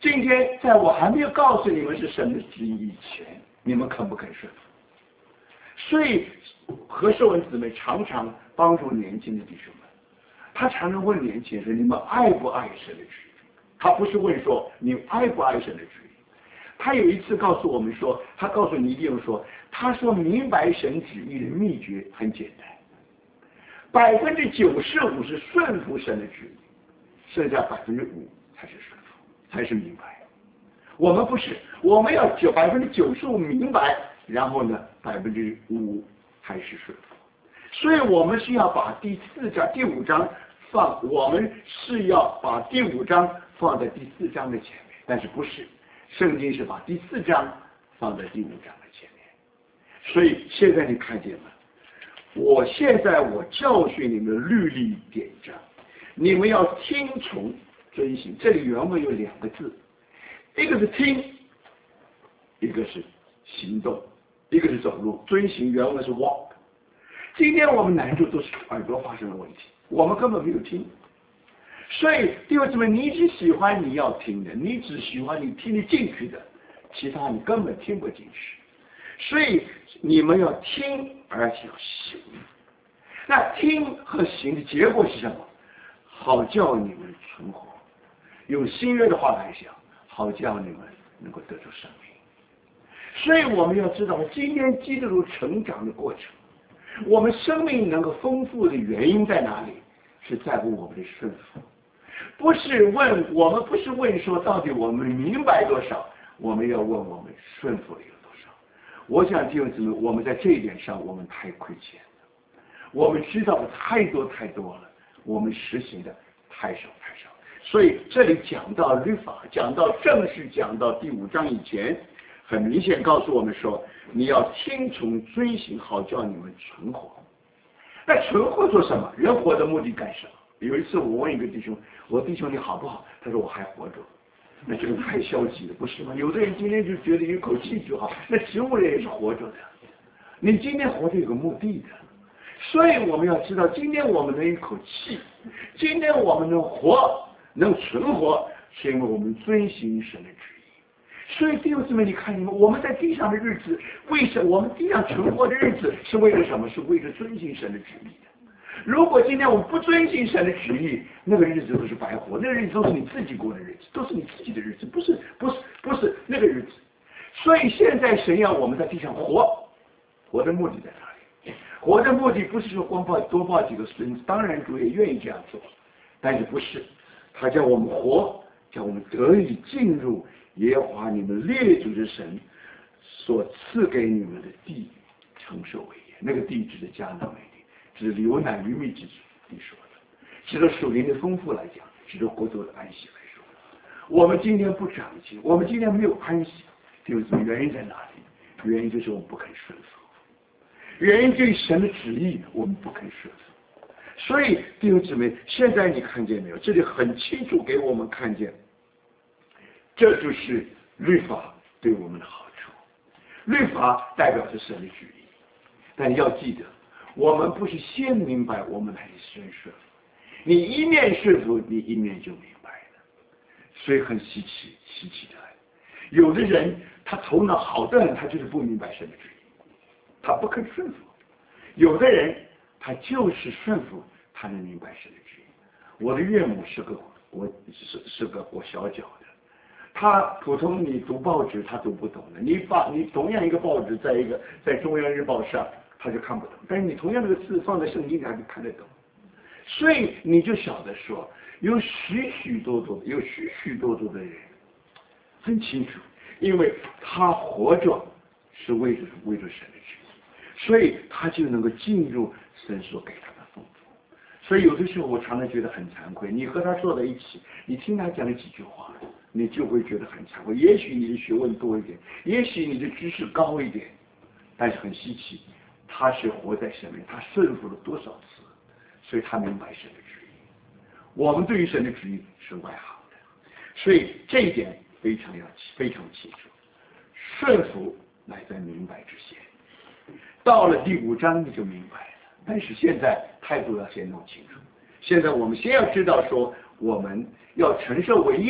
今天在我还没有告诉你们是神的旨意以前，你们肯不肯顺服？所以何寿文姊妹常常帮助年轻的弟兄们，他常常问年轻人说：你们爱不爱神的旨意？他不是问说你爱不爱神的旨意。他有一次告诉我们说，他告诉尼弟兄说，他说明白神旨意的秘诀很简单，百分之九十五是顺服神的旨意，剩下百分之五才是顺服，才是明白。我们不是，我们要九百分之九十五明白，然后呢，百分之五还是顺服。所以我们是要把第四章、第五章放，我们是要把第五章放在第四章的前面，但是不是，圣经是把第四章放在第五章的前面。所以现在你看见了，我现在我教训你们律例典章，你们要听从遵行。这里原文有两个字，一个是听，一个是行动，一个是走路。遵行原文是 walk。今天我们难处都是耳朵发生了问题，我们根本没有听。所以弟兄姊妹，你只喜欢你要听的，你只喜欢你听得进去的，其他你根本听不进去。所以你们要听而且要行。那听和行的结果是什么？好叫你们存活。用新约的话来讲，好叫你们能够得出生命。所以我们要知道，今天基督徒成长的过程，我们生命能够丰富的原因在哪里？是在乎我们的顺服。不是问我们，不是问说到底我们明白多少，我们要问我们顺服了有多少。我想弟兄姊妹，我们在这一点上我们太亏欠了，我们知道的太多太多了，我们实行的太少太少。所以这里讲到律法，讲到正式讲到第五章以前，很明显告诉我们说，你要听从遵行，好叫你们存活。那存活做什么？人活的目的干什么？有一次我问一个弟兄，我弟兄你好不好？他说我还活着。那这个太消极了，不是吗？有的人今天就觉得有口气就好，那植物人也是活着的。你今天活着有个目的的，所以我们要知道，今天我们能一口气，今天我们能活，能存活，是因为我们遵行神的旨意。所以弟兄姊妹，你看你们，我们在地上的日子，为什么我们地上存活的日子是为了什么？是为了遵行神的旨意的。如果今天我们不遵行神的旨意，那个日子都是白活，那个日子都是你自己过的日子，都是你自己的日子，不是不是不是那个日子。所以现在神要我们在地上活，活的目的在哪里？活的目的不是说光抱多抱几个孙子，当然主也愿意这样做，但是不是，他叫我们活，叫我们得以进入耶和华你们列祖之神所赐给你们的地，承受为业。那个地指的迦南美地，指的流奶与蜜之地说的，指的属灵的丰富来讲，指的国度的安息来说。我们今天不长进，我们今天没有安息，就是原因在哪里？原因就是我们不肯顺服，原因对神的旨意我们不肯顺服。所以弟兄姊妹，现在你看见没有？这里很清楚给我们看见，这就是律法对我们的好处。律法代表着神的旨意，但要记得，我们不是先明白，我们才先顺服。你一面顺服，你一面就明白了。所以很稀奇，稀奇的来。有的人他头脑好的人，他就是不明白神的旨意，他不肯顺服；有的人他就是顺服，他能明白神的旨意。我的岳母是个我是是个我小脚的，他普通你读报纸他读不懂的，你把你同样一个报纸在一个在中央日报上他就看不懂，但是你同样这个字放在圣经里他就看得懂。所以你就晓得说，有许许多多有许许多多的人很清楚，因为他活着是为着为着神的旨意，所以他就能够进入神所给他的丰富。所以有的时候我常常觉得很惭愧，你和他坐在一起，你听他讲了几句话，你就会觉得很惭愧。也许你的学问多一点，也许你的知识高一点，但是很稀奇，他是活在神里，他顺服了多少次，所以他明白神的旨意。我们对于神的旨意是外行的，所以这一点非常要非常清楚。顺服乃在明白之先，到了第五章你就明白了。但是现在态度要先弄清楚。现在我们先要知道说，我们要承受为业，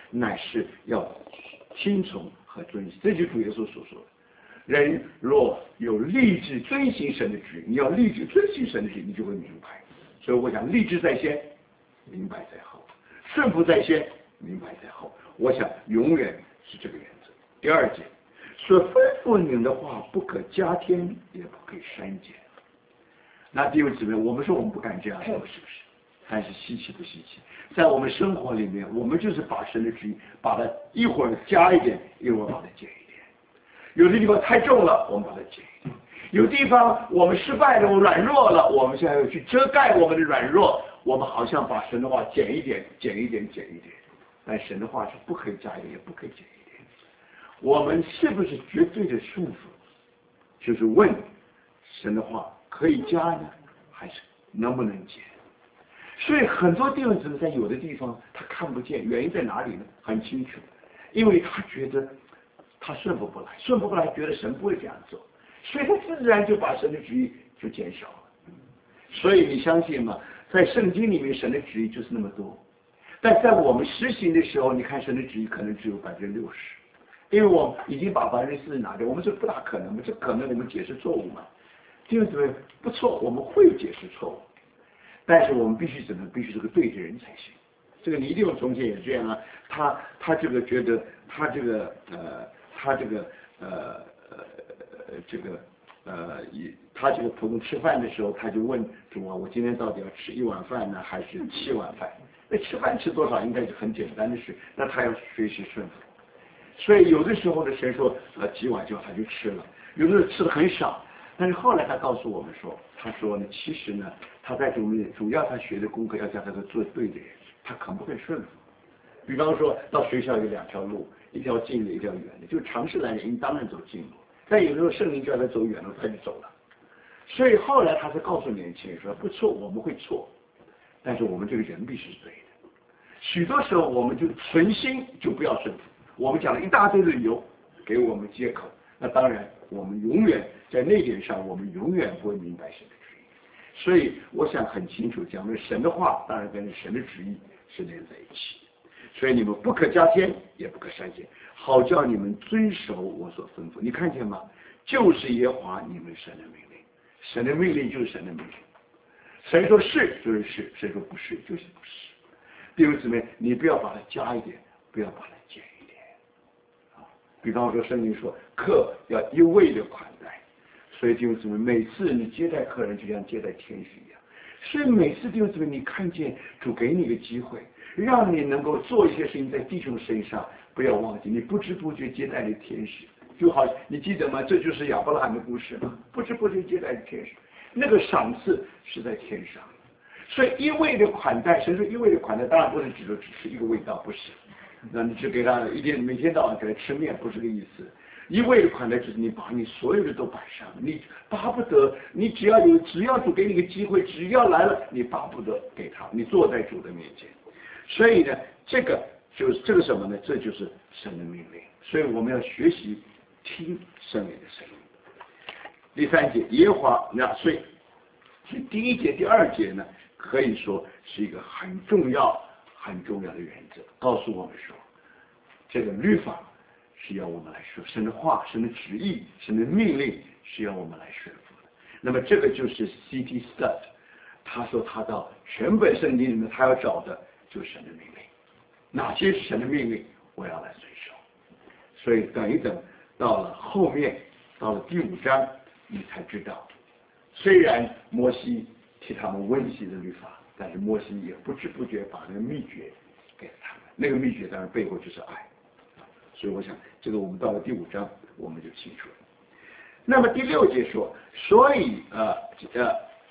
乃是要听从和遵行。这就是主耶稣所说的。人若有立志遵行神的旨意，你要立志遵行神的旨意，你就会明白。所以我想，立志在先，明白在后；顺服在先，明白在后。我想永远是这个原则。第二节，所吩咐你们的话，不可加添，也不可以删减。那弟兄姊妹，我们说我们不敢这样做，是不是？但是稀奇不稀奇？在我们生活里面，我们就是把神的旨意，把它一会儿加一点，一会儿把它减一点。有的地方太重了，我们把它减一点；有地方我们失败了，我软弱了，我们现在要去遮盖我们的软弱。我们好像把神的话减一点，减一点，减一点。但神的话是不可以加一点，也不可以减一点。我们是不是绝对的顺服？就是问神的话可以加呢，还是能不能减？所以很多弟兄姊妹在有的地方他看不见，原因在哪里呢？很清楚，因为他觉得他顺服不来，顺服不来，觉得神不会这样做，所以他自然就把神的旨意就减少了。所以你相信吗？在圣经里面，神的旨意就是那么多，但在我们实行的时候，你看神的旨意可能只有百分之六十，因为我们已经把百分之四十拿掉，我们这不大可能，这可能我们解释错误嘛？弟兄姊妹，不错，我们会解释错误。但是我们必须怎么？必须这个对的人才行。这个尼弟兄从前也是这样啊，他他这个觉得他这个呃他这个呃呃这个呃以他这个普通吃饭的时候，他就问主啊，我今天到底要吃一碗饭呢，还是七碗饭？那吃饭吃多少应该是很简单的事，那他要学习顺服。所以有的时候呢，神说呃几碗就他就吃了，有的时候吃的很少。但是后来他告诉我们说，他说呢，其实呢，他在主面主要他学的功课要叫他做对的人，他肯不肯顺服。比方说到学校有两条路，一条近的，一条远的，就常识来人，你当然走近路，但有时候圣灵叫他走远路，他就走了。所以后来他才告诉年轻人说，不错，我们会错，但是我们这个人必是对的。许多时候我们就存心就不要顺服，我们讲了一大堆的理由给我们借口，那当然我们永远在那点上，我们永远不会明白神的旨意。所以我想很清楚讲的神的话，当然跟神的旨意是连在一起。所以你们不可加添，也不可删减，好叫你们遵守我所吩咐。你看见吗？就是耶和华你们神的命令，神的命令就是神的命令。神说是就是是，神说不是就是不是。弟兄姊妹，你不要把它加一点，不要把它减一点。啊，比方说圣经说客要一味的款待，所以弟兄姊妹，每次你接待客人就像接待天使一样。所以每次弟兄姊妹，你看见主给你一个机会，让你能够做一些事情在弟兄身上，不要忘记你不知不觉接待了天使。就好，你记得吗？这就是亚伯拉罕的故事嘛，不知不觉接待了天使，那个赏赐是在天上。所以一味的款待，神说一味的款待，当然不是只说只是一个味道，不是。那你只给他一天，每天到晚给他吃面，不是这个意思。一味的款待就是你把你所有的都摆上，你巴不得你只要有，只要主给你个机会，只要来了，你巴不得给他，你坐在主的面前。所以呢，这个就是这个什么呢？这就是神的命令。所以我们要学习听圣灵的声音。第三节，耶和华那所以第一节、第二节呢，可以说是一个很重要、很重要的原则，告诉我们说，这个律法是要我们来说，神的话、神的旨意、神的命令是要我们来顺服的。那么这个就是 C T Studd， 他说他到全本圣经里面，他要找的就是神的命令，哪些是神的命令，我要来遵守。所以等一等，到了后面，到了第五章，你才知道，虽然摩西替他们温习了律法，但是摩西也不知不觉把那个秘诀给了他们。那个秘诀当然背后就是爱。所以我想，这个我们到了第五章，我们就清楚了。那么第六节说，所以呃呃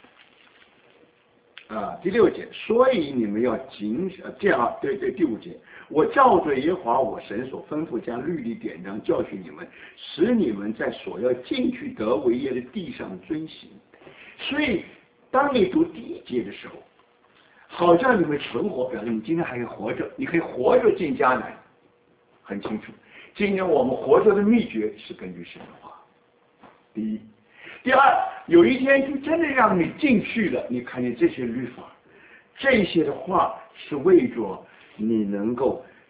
啊，第六节，所以你们要谨呃这样啊，对对，第五节，我照着耶和华我神所吩咐，将律例典章教训你们，使你们在所要进去得为业的地上遵行。所以，当你读第一节的时候，好像你们存活，表示你今天还可以活着，你可以活着进迦南，很清楚。今天我们活着的秘诀是根据神的话。第一。第二，有一天就真的让你进去了，你看见这些律法，这些的话是为着你能够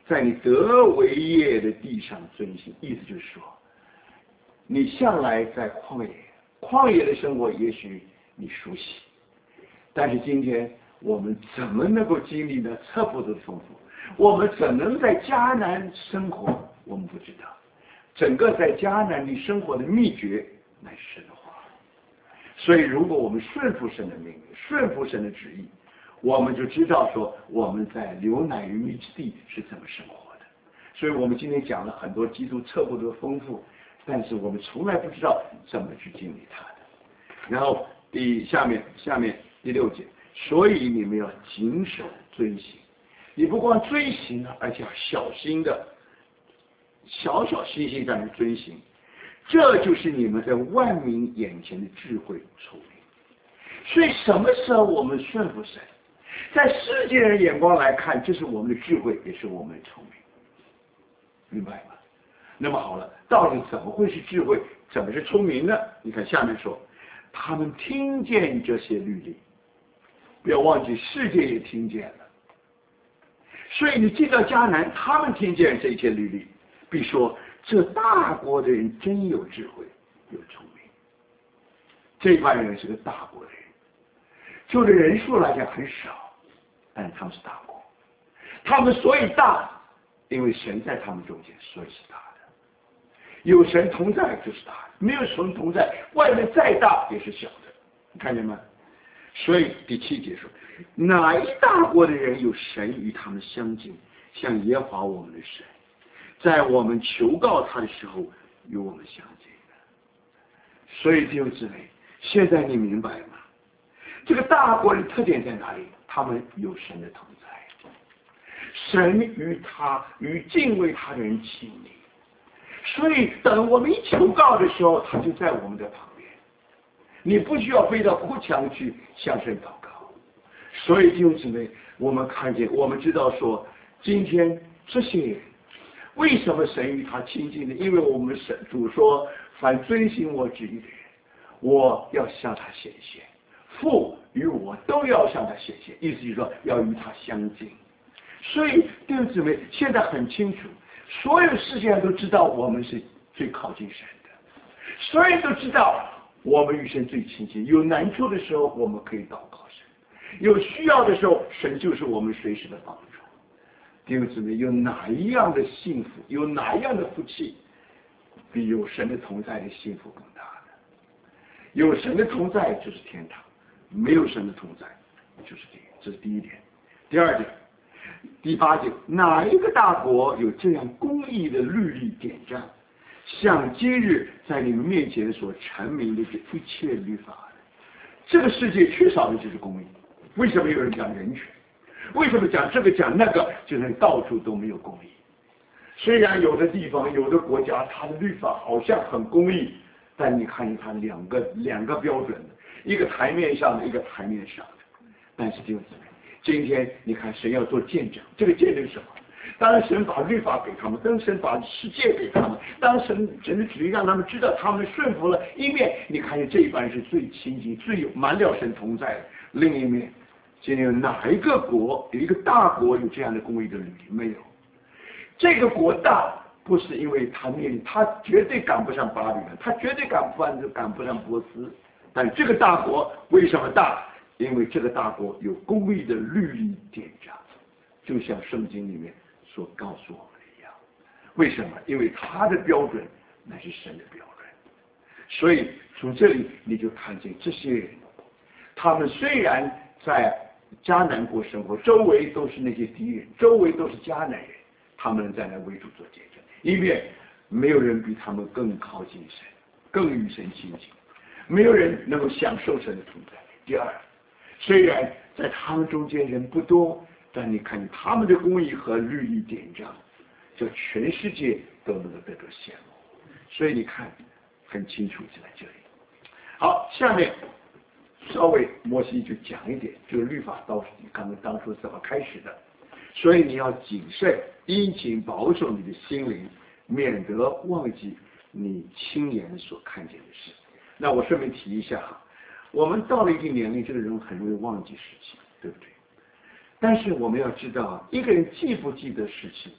在你得为业的地上遵行。意思就是说，你向来在旷野，旷野的生活也许你熟悉，但是今天我们怎么能够经历呢测不得的丰富？我们怎能在迦南生活？我们不知道。整个在迦南里生活的秘诀乃是神的话。所以如果我们顺服神的命令，顺服神的旨意，我们就知道说我们在流奶与蜜之地是怎么生活的。所以我们今天讲了很多基督测不得丰富，但是我们从来不知道怎么去经历它的。然后第下面下面第六节，所以你们要谨守遵行。你不光遵行了，而且要小心的小小心心这样遵行，这就是你们在万民眼前的智慧聪明。所以什么时候我们顺服神，在世界人眼光来看，这是我们的智慧，也是我们的聪明，明白吗？那么好了，到底怎么会是智慧，怎么是聪明呢？你看下面说，他们听见这些律例，不要忘记世界也听见了。所以你进到迦南，他们听见这一切律例，必说这大国的人真有智慧，有聪明。这帮人是个大国的人，就的人数来讲很少，但是他们是大国。他们所以大，因为神在他们中间，所以是大的。有神同在就是大的，没有神同在，外面再大也是小的。你看见吗？所以第七节说，哪一大国的人有神与他们相近，像耶和华我们的神，在我们求告他的时候与我们相近的。所以弟兄姊妹，现在你明白吗？这个大国的特点在哪里？他们有神的同在，神与他与敬畏他的人亲密。所以等我们一求告的时候，他就在我们的旁边，你不需要飞到哭墙去向神祷告。所以弟兄姊妹，我们看见，我们知道说，今天这些人为什么神与他亲近呢？因为我们神主说，凡遵行我旨意的人，我要向他显现，父与我都要向他显现，意思就是说要与他相近。所以弟兄姊妹，现在很清楚，所有世界上都知道我们是最靠近神的，所有人都知道我们与神最亲近。有难处的时候，我们可以祷告神；有需要的时候，神就是我们随时的帮助。弟兄姊妹，有哪一样的幸福，有哪一样的福气，比有神的同在的幸福更大呢？有神的同在就是天堂，没有神的同在就是地狱。这是第一点。第二点，第八节，哪一个大国有这样公义的律例典章，像今日在你们面前所阐明的这一切律法呢？这个世界缺少的就是公义。为什么有人讲人权？为什么讲这个讲那个？就是到处都没有公义。虽然有的地方有的国家它的律法好像很公义，但你看见它两个两个标准的，一个台面上的，一个台面上的。但是弟兄姊妹，今天你看神要做见证，这个见证是什么？当然神把律法给他们，当神把世界给他们，当神神的旨意让他们知道他们顺服了，一面你看见这一班是最亲近最有满了神同在的，另一面今天有哪一个国有一个大国有这样的公义的律例？没有。这个国大不是因为他面临，他绝对赶不上巴比伦，他绝对赶不上赶不上波斯。但这个大国为什么大？因为这个大国有公义的律例典章，就像圣经里面所告诉我们的一样。为什么？因为他的标准乃是神的标准。所以从这里你就看见这些人，他们虽然在迦南国生活，周围都是那些敌人，周围都是迦南人，他们在那为主做见证，因为没有人比他们更靠近神，更与神亲近，没有人能够享受神的同在。第二，虽然在他们中间人不多，但你看他们的公义和律例典章，这全世界都能够得到羡慕。所以你看很清楚就在这里。好，下面稍微摩西就讲一点，这个律法到底刚刚当初怎么开始的。所以你要谨慎殷勤保守你的心灵，免得忘记你亲眼所看见的事。那我顺便提一下哈，我们到了一定年龄，这个人很容易忘记事情，对不对？但是我们要知道，一个人记不记得事情，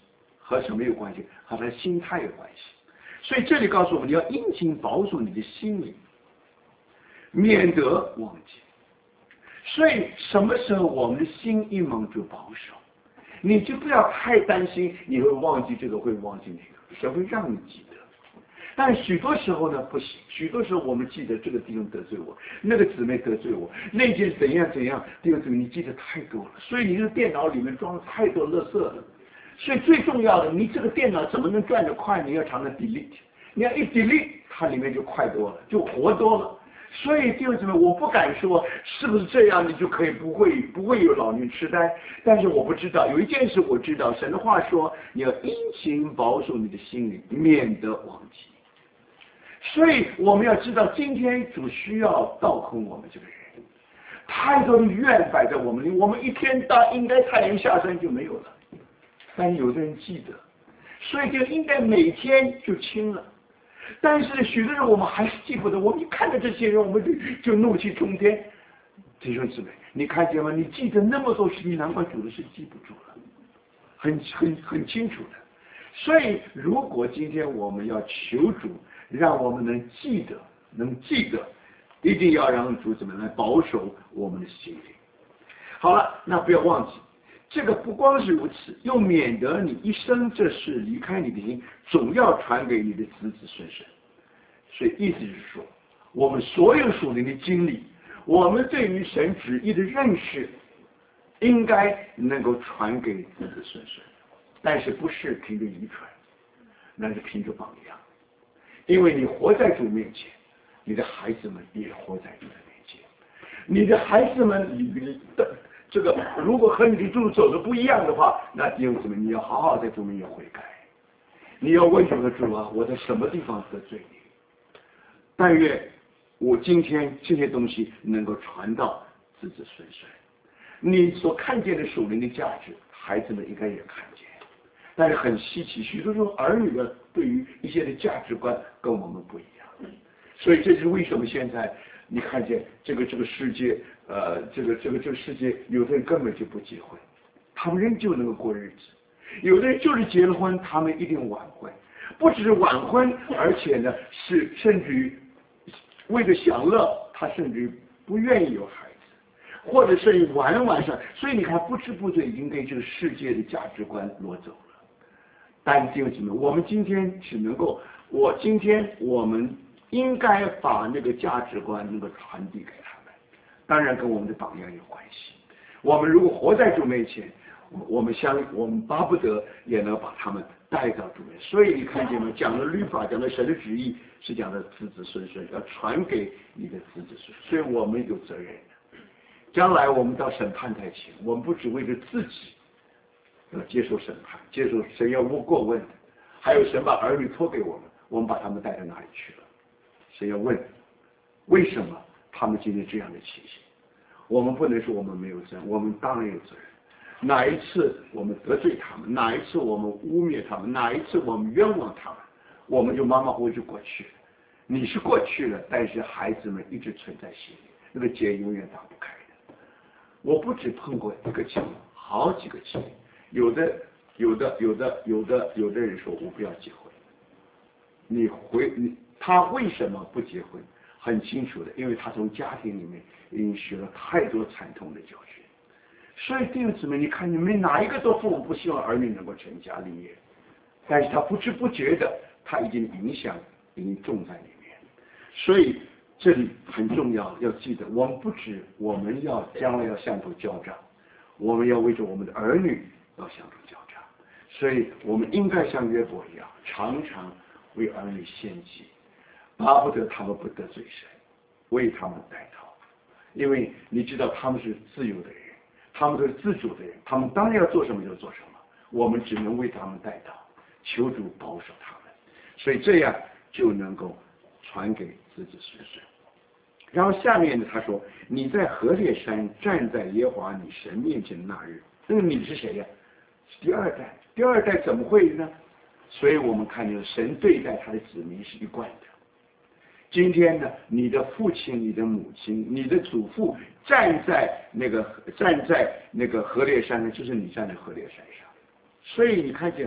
和什么有关系？和他的心态有关系。所以这里告诉我们，你要殷勤保守你的心灵，免得忘记。所以什么时候我们的心一蒙就保守，你就不要太担心你会忘记这个，会忘记那个，神会让你记得。但许多时候呢不行，许多时候我们记得这个弟兄得罪我，那个姊妹得罪我，那件怎样怎样，弟兄姊妹你记得太多了，所以你的电脑里面装了太多垃圾了。所以最重要的，你这个电脑怎么能转得快？你要常常 delete， 你要一 delete， 它里面就快多了，就活多了。所以弟兄姊妹，我不敢说是不是这样，你就可以不会不会有老年痴呆。但是我不知道，有一件事我知道，神的话说，你要殷勤保守你的心灵，免得忘记。所以我们要知道，今天主需要倒空我们这个人，太多的怨摆在我们里，我们一天到应该太阳下山就没有了。但是有的人记得，所以就应该每天就清了。但是许多人我们还是记不得，我们一看到这些人，我们就就怒气冲天。弟兄姊妹，你看见吗？你记得那么多事情，难怪主的事记不住了，很很很清楚的。所以，如果今天我们要求主，让我们能记得，能记得，一定要让主怎么来保守我们的心灵。好了，那不要忘记。这个不光是如此，又免得你一生这事离开你的心，总要传给你的子子孙孙。所以意思是说，我们所有属灵的经历，我们对于神旨意的认识，应该能够传给子子孙孙，但是不是凭着遗传，那是凭着榜样。因为你活在主面前，你的孩子们也活在主的面前，你的孩子们里的。这个如果和你的主走的不一样的话，那弟兄姊妹，你要好好在主面前悔改，你要问主的主啊，我在什么地方得罪你？但愿我今天这些东西能够传到子子孙孙。你所看见的属灵的价值，孩子们应该也看见。但是很稀奇，许多时候儿女的对于一些的价值观跟我们不一样，所以这是为什么现在你看见这个这个世界。呃，这个这个这个世界，有的人根本就不结婚，他们仍旧能够过日子；有的人就是结了婚，他们一定晚婚，不只是晚婚，而且呢是甚至于为了享乐，他甚至于不愿意有孩子，或者是玩玩上。所以你看，不知不觉已经被这个世界的价值观挪走了。但弟兄姊妹，我们今天只能够，我今天我们应该把那个价值观能够传递给他。当然跟我们的榜样有关系。我们如果活在主面前，我们相我们巴不得也能把他们带到主面。所以你看见吗？讲的律法，讲的神的旨意，是讲的子子孙孙，要传给你的子子孙。所以我们有责任。将来我们到审判台前，我们不只为了自己要接受审判，接受神要无过问的，还有神把儿女托给我们，我们把他们带到哪里去了？神要问，为什么？他们今天这样的情形，我们不能说我们没有责任，我们当然有责任。哪一次我们得罪他们，哪一次我们污蔑他们，哪一次我们冤枉他们，我们就马马虎虎就过去了。你是过去了，但是孩子们一直存在心里，那个结永远打不开的。我不只碰过一个情，好几个情，有的有的有的有的有的人说我不要结婚，你回你他为什么不结婚？很清楚的，因为他从家庭里面已经学了太多惨痛的教训。所以弟兄姊妹，你看你们哪一个都父母不希望儿女能够成家立业，但是他不知不觉的，他已经影响已经种在里面。所以这里很重要，要记得，我们不止我们要将来要向主交账，我们要为着我们的儿女要向主交账。所以我们应该像约伯一样，常常为儿女献祭。巴不得他们不得罪神，为他们代祷，因为你知道他们是自由的人，他们都是自主的人，他们当然要做什么就做什么，我们只能为他们代祷，求主保守他们，所以这样就能够传给子子孙孙。然后下面呢，他说：“你在何烈山站在耶和华你神面前的那日，那个你是谁呀？是第二代，第二代怎么会呢？所以我们看见神对待他的子民是一贯的。今天呢，你的父亲、你的母亲、你的祖父站在那个站在那个何烈山呢，就是你站在何烈山上。所以你看见吗？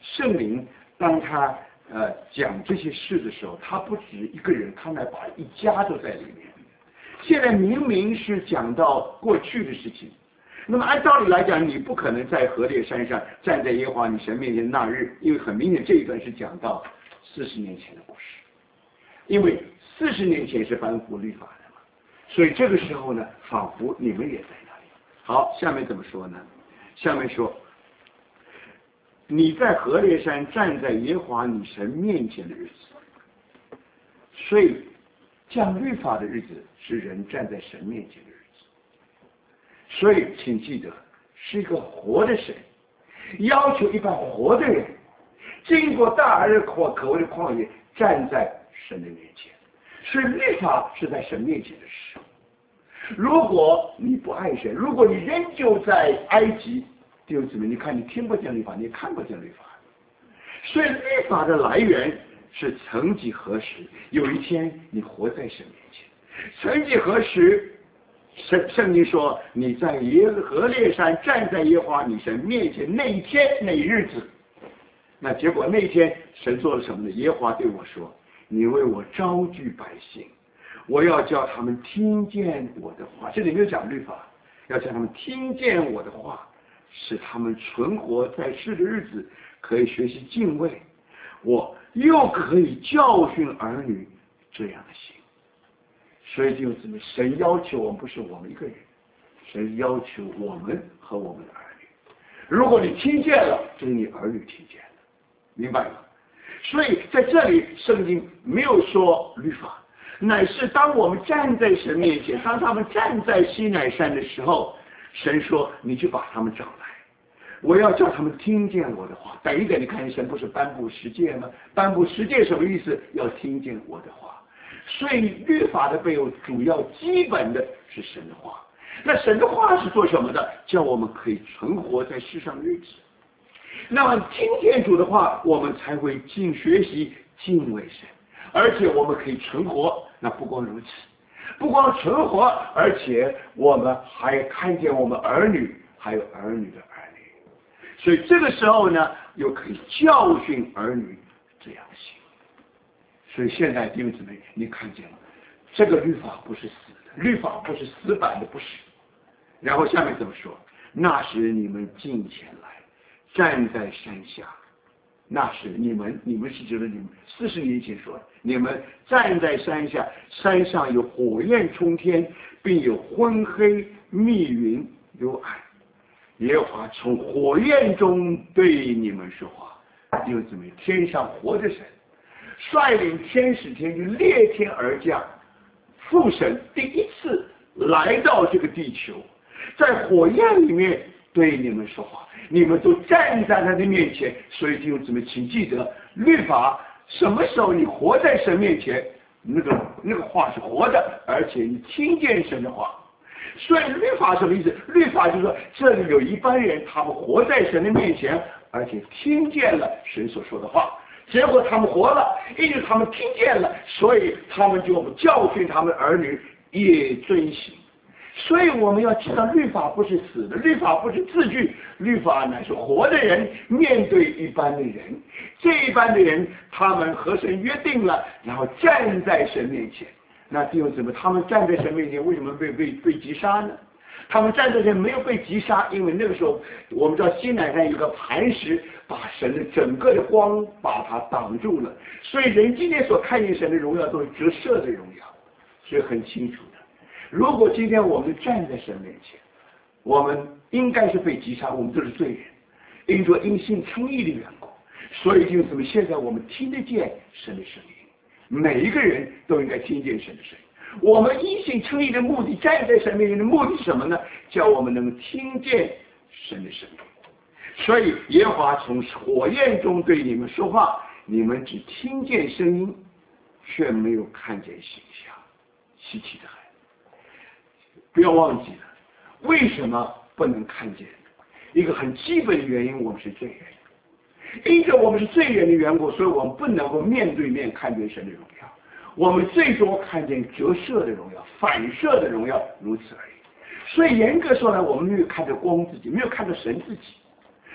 圣灵当他呃讲这些事的时候，他不止一个人，他来把一家都在里面。现在明明是讲到过去的事情，那么按道理来讲，你不可能在何烈山上站在耶和华你神面前那日，因为很明显这一段是讲到四十年前的故事，因为四十年前是颁布律法的嘛，所以这个时候呢，仿佛你们也在那里。好，下面怎么说呢？下面说，你在何烈山站在耶和华你神面前的日子，所以降律法的日子是人站在神面前的日子，所以请记得是一个活的神，要求一般活的人经过大而可可畏的旷野站在神的面前，所以律法是在神面前的事。如果你不爱神，如果你仍旧在埃及，弟兄姊妹，你看你听不见律法，你看不见律法，所以律法的来源是曾几何时，有一天你活在神面前。曾几何时，圣圣经说你在耶何烈山站在耶和华你神面前那一天那一日子，那结果那一天神做了什么呢？耶和华对我说，你为我招聚百姓，我要叫他们听见我的话。这里没有讲律法，要叫他们听见我的话，使他们存活在世的日子可以学习敬畏我，又可以教训儿女这样的心。所以弟兄姊妹，神要求我们不是我们一个人，神要求我们和我们的儿女。如果你听见了，就是你儿女听见了，明白吗？所以在这里圣经没有说律法，乃是当我们站在神面前，当他们站在西乃山的时候，神说你去把他们找来，我要叫他们听见我的话。等一等，你看神不是颁布十诫吗？颁布十诫什么意思？要听见我的话。所以律法的背后主要基本的是神的话。那神的话是做什么的？叫我们可以存活在世上的日子。那么听见主的话，我们才会尽学习敬畏神，而且我们可以存活。那不光如此，不光存活，而且我们还看见我们儿女，还有儿女的儿女。所以这个时候呢，又可以教训儿女这样的行。所以现在弟兄姊妹，你看见了，这个律法不是死的，律法不是死板的，不是。然后下面怎么说？那时你们近前来，站在山下。那时你们，你们是指的你们四十年前说的，你们站在山下，山上有火焰冲天，并有昏黑密云幽暗。耶和华从火焰中对你们说话。弟兄姊妹，天上活着神率领天使天军裂天而降，父神第一次来到这个地球，在火焰里面对你们说话，你们都站在他的面前。所以弟兄姊妹，请记得，律法什么时候你活在神面前，那个那个话是活的，而且你听见神的话。所以律法什么意思？律法就是说，这里有一般人，他们活在神的面前，而且听见了神所说的话。结果他们活了，因为他们听见了，所以他们就教训他们儿女也遵行。所以我们要知道，律法不是死的，律法不是字句，律法乃是活的人面对一般的人。这一般的人，他们和神约定了，然后站在神面前。那弟兄姊妹，他们站在神面前，为什么被被被击杀呢？他们站在这没有被击杀，因为那个时候我们知道西乃山有个磐石，把神的整个的光把它挡住了，所以人今天所看见神的荣耀都是折射的荣耀，所以很清楚的。如果今天我们站在神面前，我们应该是被击杀，我们都是罪人，因着因信称义的缘故，所以就是怎么现在我们听得见神的声音，每一个人都应该听见神的声音。我们因信称义的目的，站在神面前的目的是什么呢？叫我们能听见神的声音。所以耶和华从火焰中对你们说话，你们只听见声音，却没有看见形象，稀奇的很。不要忘记了，为什么不能看见？一个很基本的原因，我们是罪人。因着我们是罪人的缘故，所以我们不能够面对面看见神的荣耀。我们最多看见折射的荣耀、反射的荣耀，如此而已。所以严格说来，我们没有看到光自己，没有看到神自己。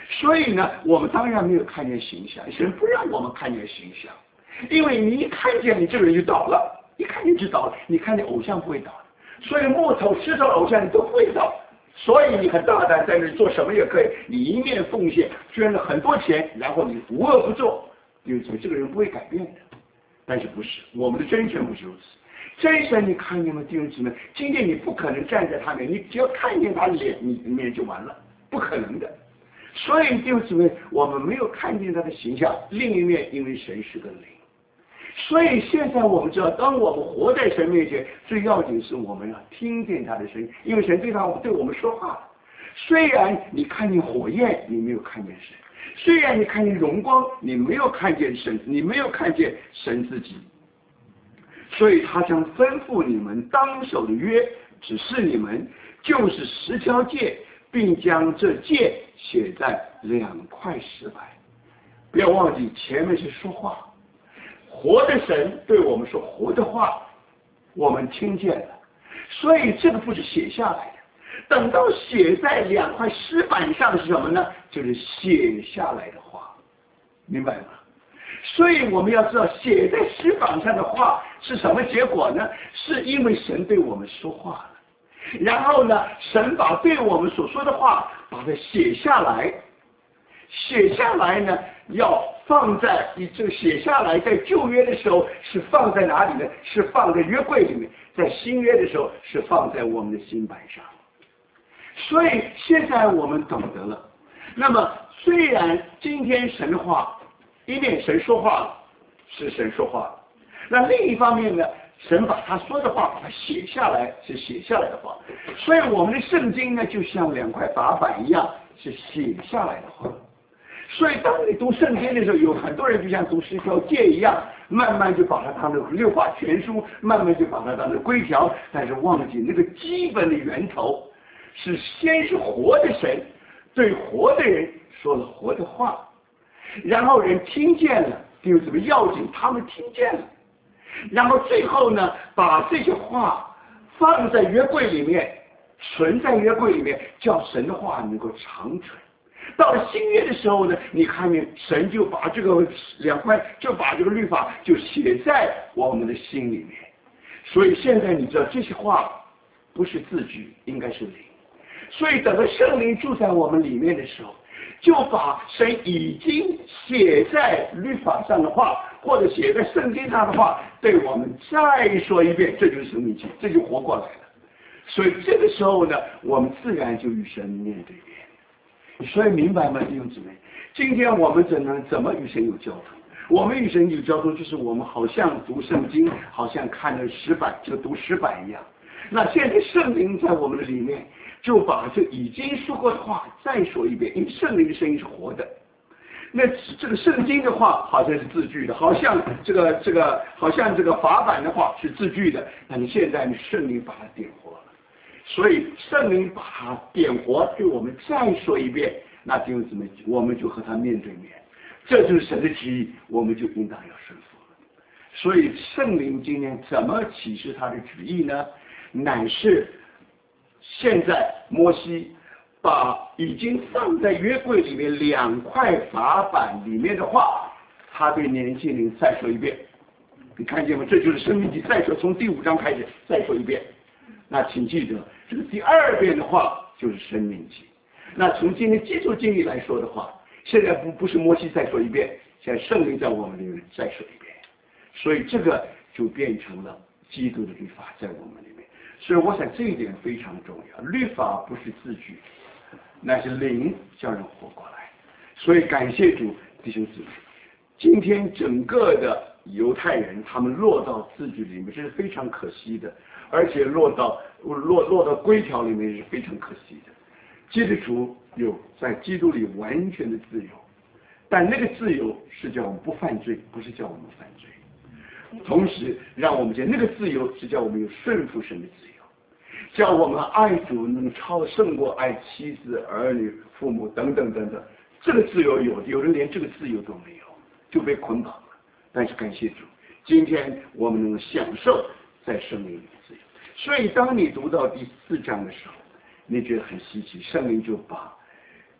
所以呢，我们当然没有看见形象，神不让我们看见形象，因为你一看见你这个人就倒了，一看见就倒了，你看见偶像不会倒的，所以木头、石头、偶像你都不会倒，所以你很大胆在那里做什么也可以，你一面奉献，捐了很多钱，然后你无恶不作，因为这个人不会改变的。但是不是我们的真神不是如此。真神你看见吗，弟兄姊妹？今天你不可能站在他面，你只要看见他脸，你面就完了，不可能的。所以弟兄姊妹，我们没有看见他的形象。另一面，因为神是个灵，所以现在我们知道，当我们活在神面前，最要紧是我们要听见他的声音，因为神对他对我们说话。虽然你看见火焰，你没有看见神；虽然你看见荣光，你没有看见神，你没有看见神自己。所以他将吩咐你们当守的约，指示你们就是十条诫，并将这诫写在两块石板。不要忘记前面是说话，活的神对我们说活的话，我们听见了，所以这个不是写下来的。等到写在两块石板上是什么呢？就是写下来的话，明白吗？所以我们要知道，写在石板上的话是什么结果呢？是因为神对我们说话了，然后呢，神把对我们所说的话把它写下来，写下来呢，要放在你这个写下来，在旧约的时候是放在哪里呢？是放在约柜里面，在新约的时候是放在我们的心板上。所以现在我们懂得了。那么虽然今天神的话，一面神说话了，是神说话了，那另一方面呢，神把他说的话把它写下来，是写下来的话。所以我们的圣经呢，就像两块法板一样，是写下来的话。所以当你读圣经的时候，有很多人就像读十条诫一样，慢慢就把它当成六法全书，慢慢就把它当成规条，但是忘记那个基本的源头是先是活的神对活的人说了活的话，然后人听见了，就怎么要紧他们听见了，然后最后呢，把这些话放在约柜里面，存在约柜里面，叫神的话能够长存。到了新约的时候呢，你看见神就把这个两块，就把这个律法就写在我们的心里面。所以现在你知道这些话不是字句，应该是灵。所以等到圣灵住在我们里面的时候，就把神已经写在律法上的话，或者写在圣经上的话，对我们再说一遍，这就是生命记，这就活过来了。所以这个时候呢，我们自然就与神面对面。所以明白吗，弟兄姊妹？今天我们怎能怎么与神有交通？我们与神有交通，就是我们好像读圣经，好像看了石板，就读石板一样。那现在圣灵在我们的里面，就把这已经说过的话再说一遍，因为圣灵的声音是活的。那这个圣经的话好像是字句的，好像这个这个好像这个法版的话是字句的，那你现在圣灵把它点活了。所以圣灵把它点活，对我们再说一遍，那弟兄姊妹，我们就和他面对面，这就是神的旨意，我们就应当要顺服了。所以圣灵今天怎么启示他的旨意呢？乃是现在摩西把已经放在约柜里面两块法板里面的话，他对年轻人再说一遍。你看见吗？这就是生命记，再说从第五章开始再说一遍。那请记得，这个第二遍的话就是生命记。那从今天基督经历来说的话，现在不不是摩西再说一遍，现在圣灵在我们里面再说一遍，所以这个就变成了基督的律法在我们里面。所以我想这一点非常重要，律法不是字句，那是灵叫人活过来。所以感谢主，弟兄姊妹，今天整个的犹太人他们落到字句里面，这是非常可惜的，而且落到落落到规条里面是非常可惜的。基督徒有在基督里完全的自由，但那个自由是叫我们不犯罪，不是叫我们犯罪。同时让我们觉得那个自由是叫我们有顺服神的自由，叫我们爱主能超胜过爱妻子、儿女、父母等等等等。这个自由有，有人连这个自由都没有，就被捆绑了。但是感谢主，今天我们能享受在圣灵里的自由。所以当你读到第四章的时候，你觉得很稀奇，圣灵就把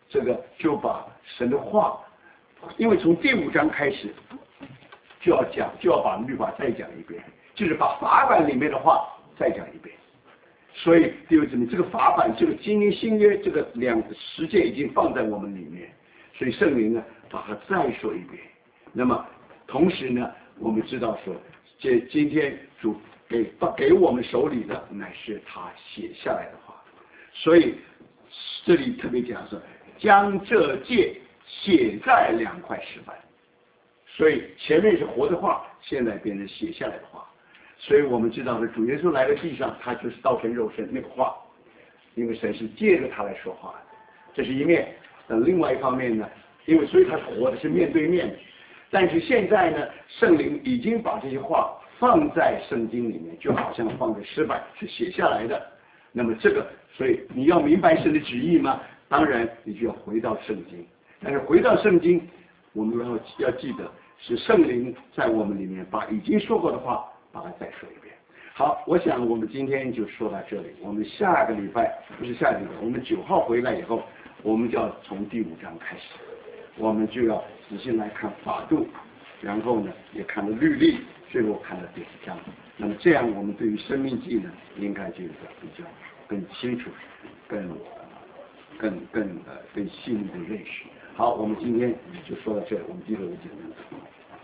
这个就把神的话，因为从第五章开始就要讲，就要把律法再讲一遍，就是把法版里面的话再讲一遍。所以弟兄姊妹，这个法版，这个今年新约这个两个实践已经放在我们里面，所以圣灵呢把它再说一遍。那么同时呢，我们知道说，这今天主给给我们手里的乃是他写下来的话，所以这里特别讲说，将这诫写在两块石板，所以前面是活的话，现在变成写下来的话。所以我们知道的，主耶稣来到地上，他就是道成肉身那个话，因为神是借着他来说话的，这是一面。那另外一方面呢，因为所以他是活的，是面对面的。但是现在呢，圣灵已经把这些话放在圣经里面，就好像放在石板是写下来的。那么这个，所以你要明白神的旨意吗？当然，你就要回到圣经。但是回到圣经，我们要要记得，是圣灵在我们里面把已经说过的话。把它再说一遍。好，我想我们今天就说到这里。我们下个礼拜不是下个礼拜，我们九号回来以后，我们就要从第五章开始，我们就要仔细来看法度，然后呢也看了律例，最后看了典章。那么这样，我们对于生命记呢，应该就有个比较更清楚、更更更呃更细腻的认识。好，我们今天就说到这里，我们低头简单的。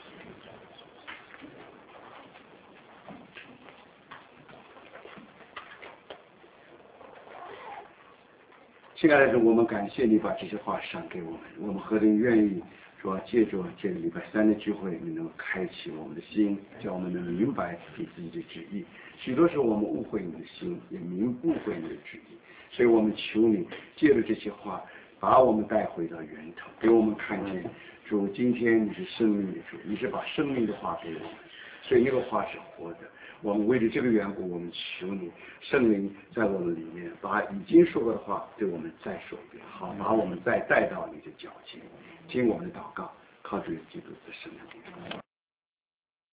亲爱的主，我们感谢你把这些话赏给我们，我们何等愿意说借着这个礼拜三的聚会，你能开启我们的心，叫我们能明白你自己的旨意。许多时候我们误会你的心，也明误会你的旨意，所以我们求你借着这些话，把我们带回到源头，给我们看见主，今天你是生命的主，你是把生命的话给我们，所以那个话是活的。我们为了这个缘故，我们求你圣灵在我们里面，把已经说过的话对我们再说一遍，好，把我们再带到你的脚前，听我们的祷告，靠主基督的圣灵。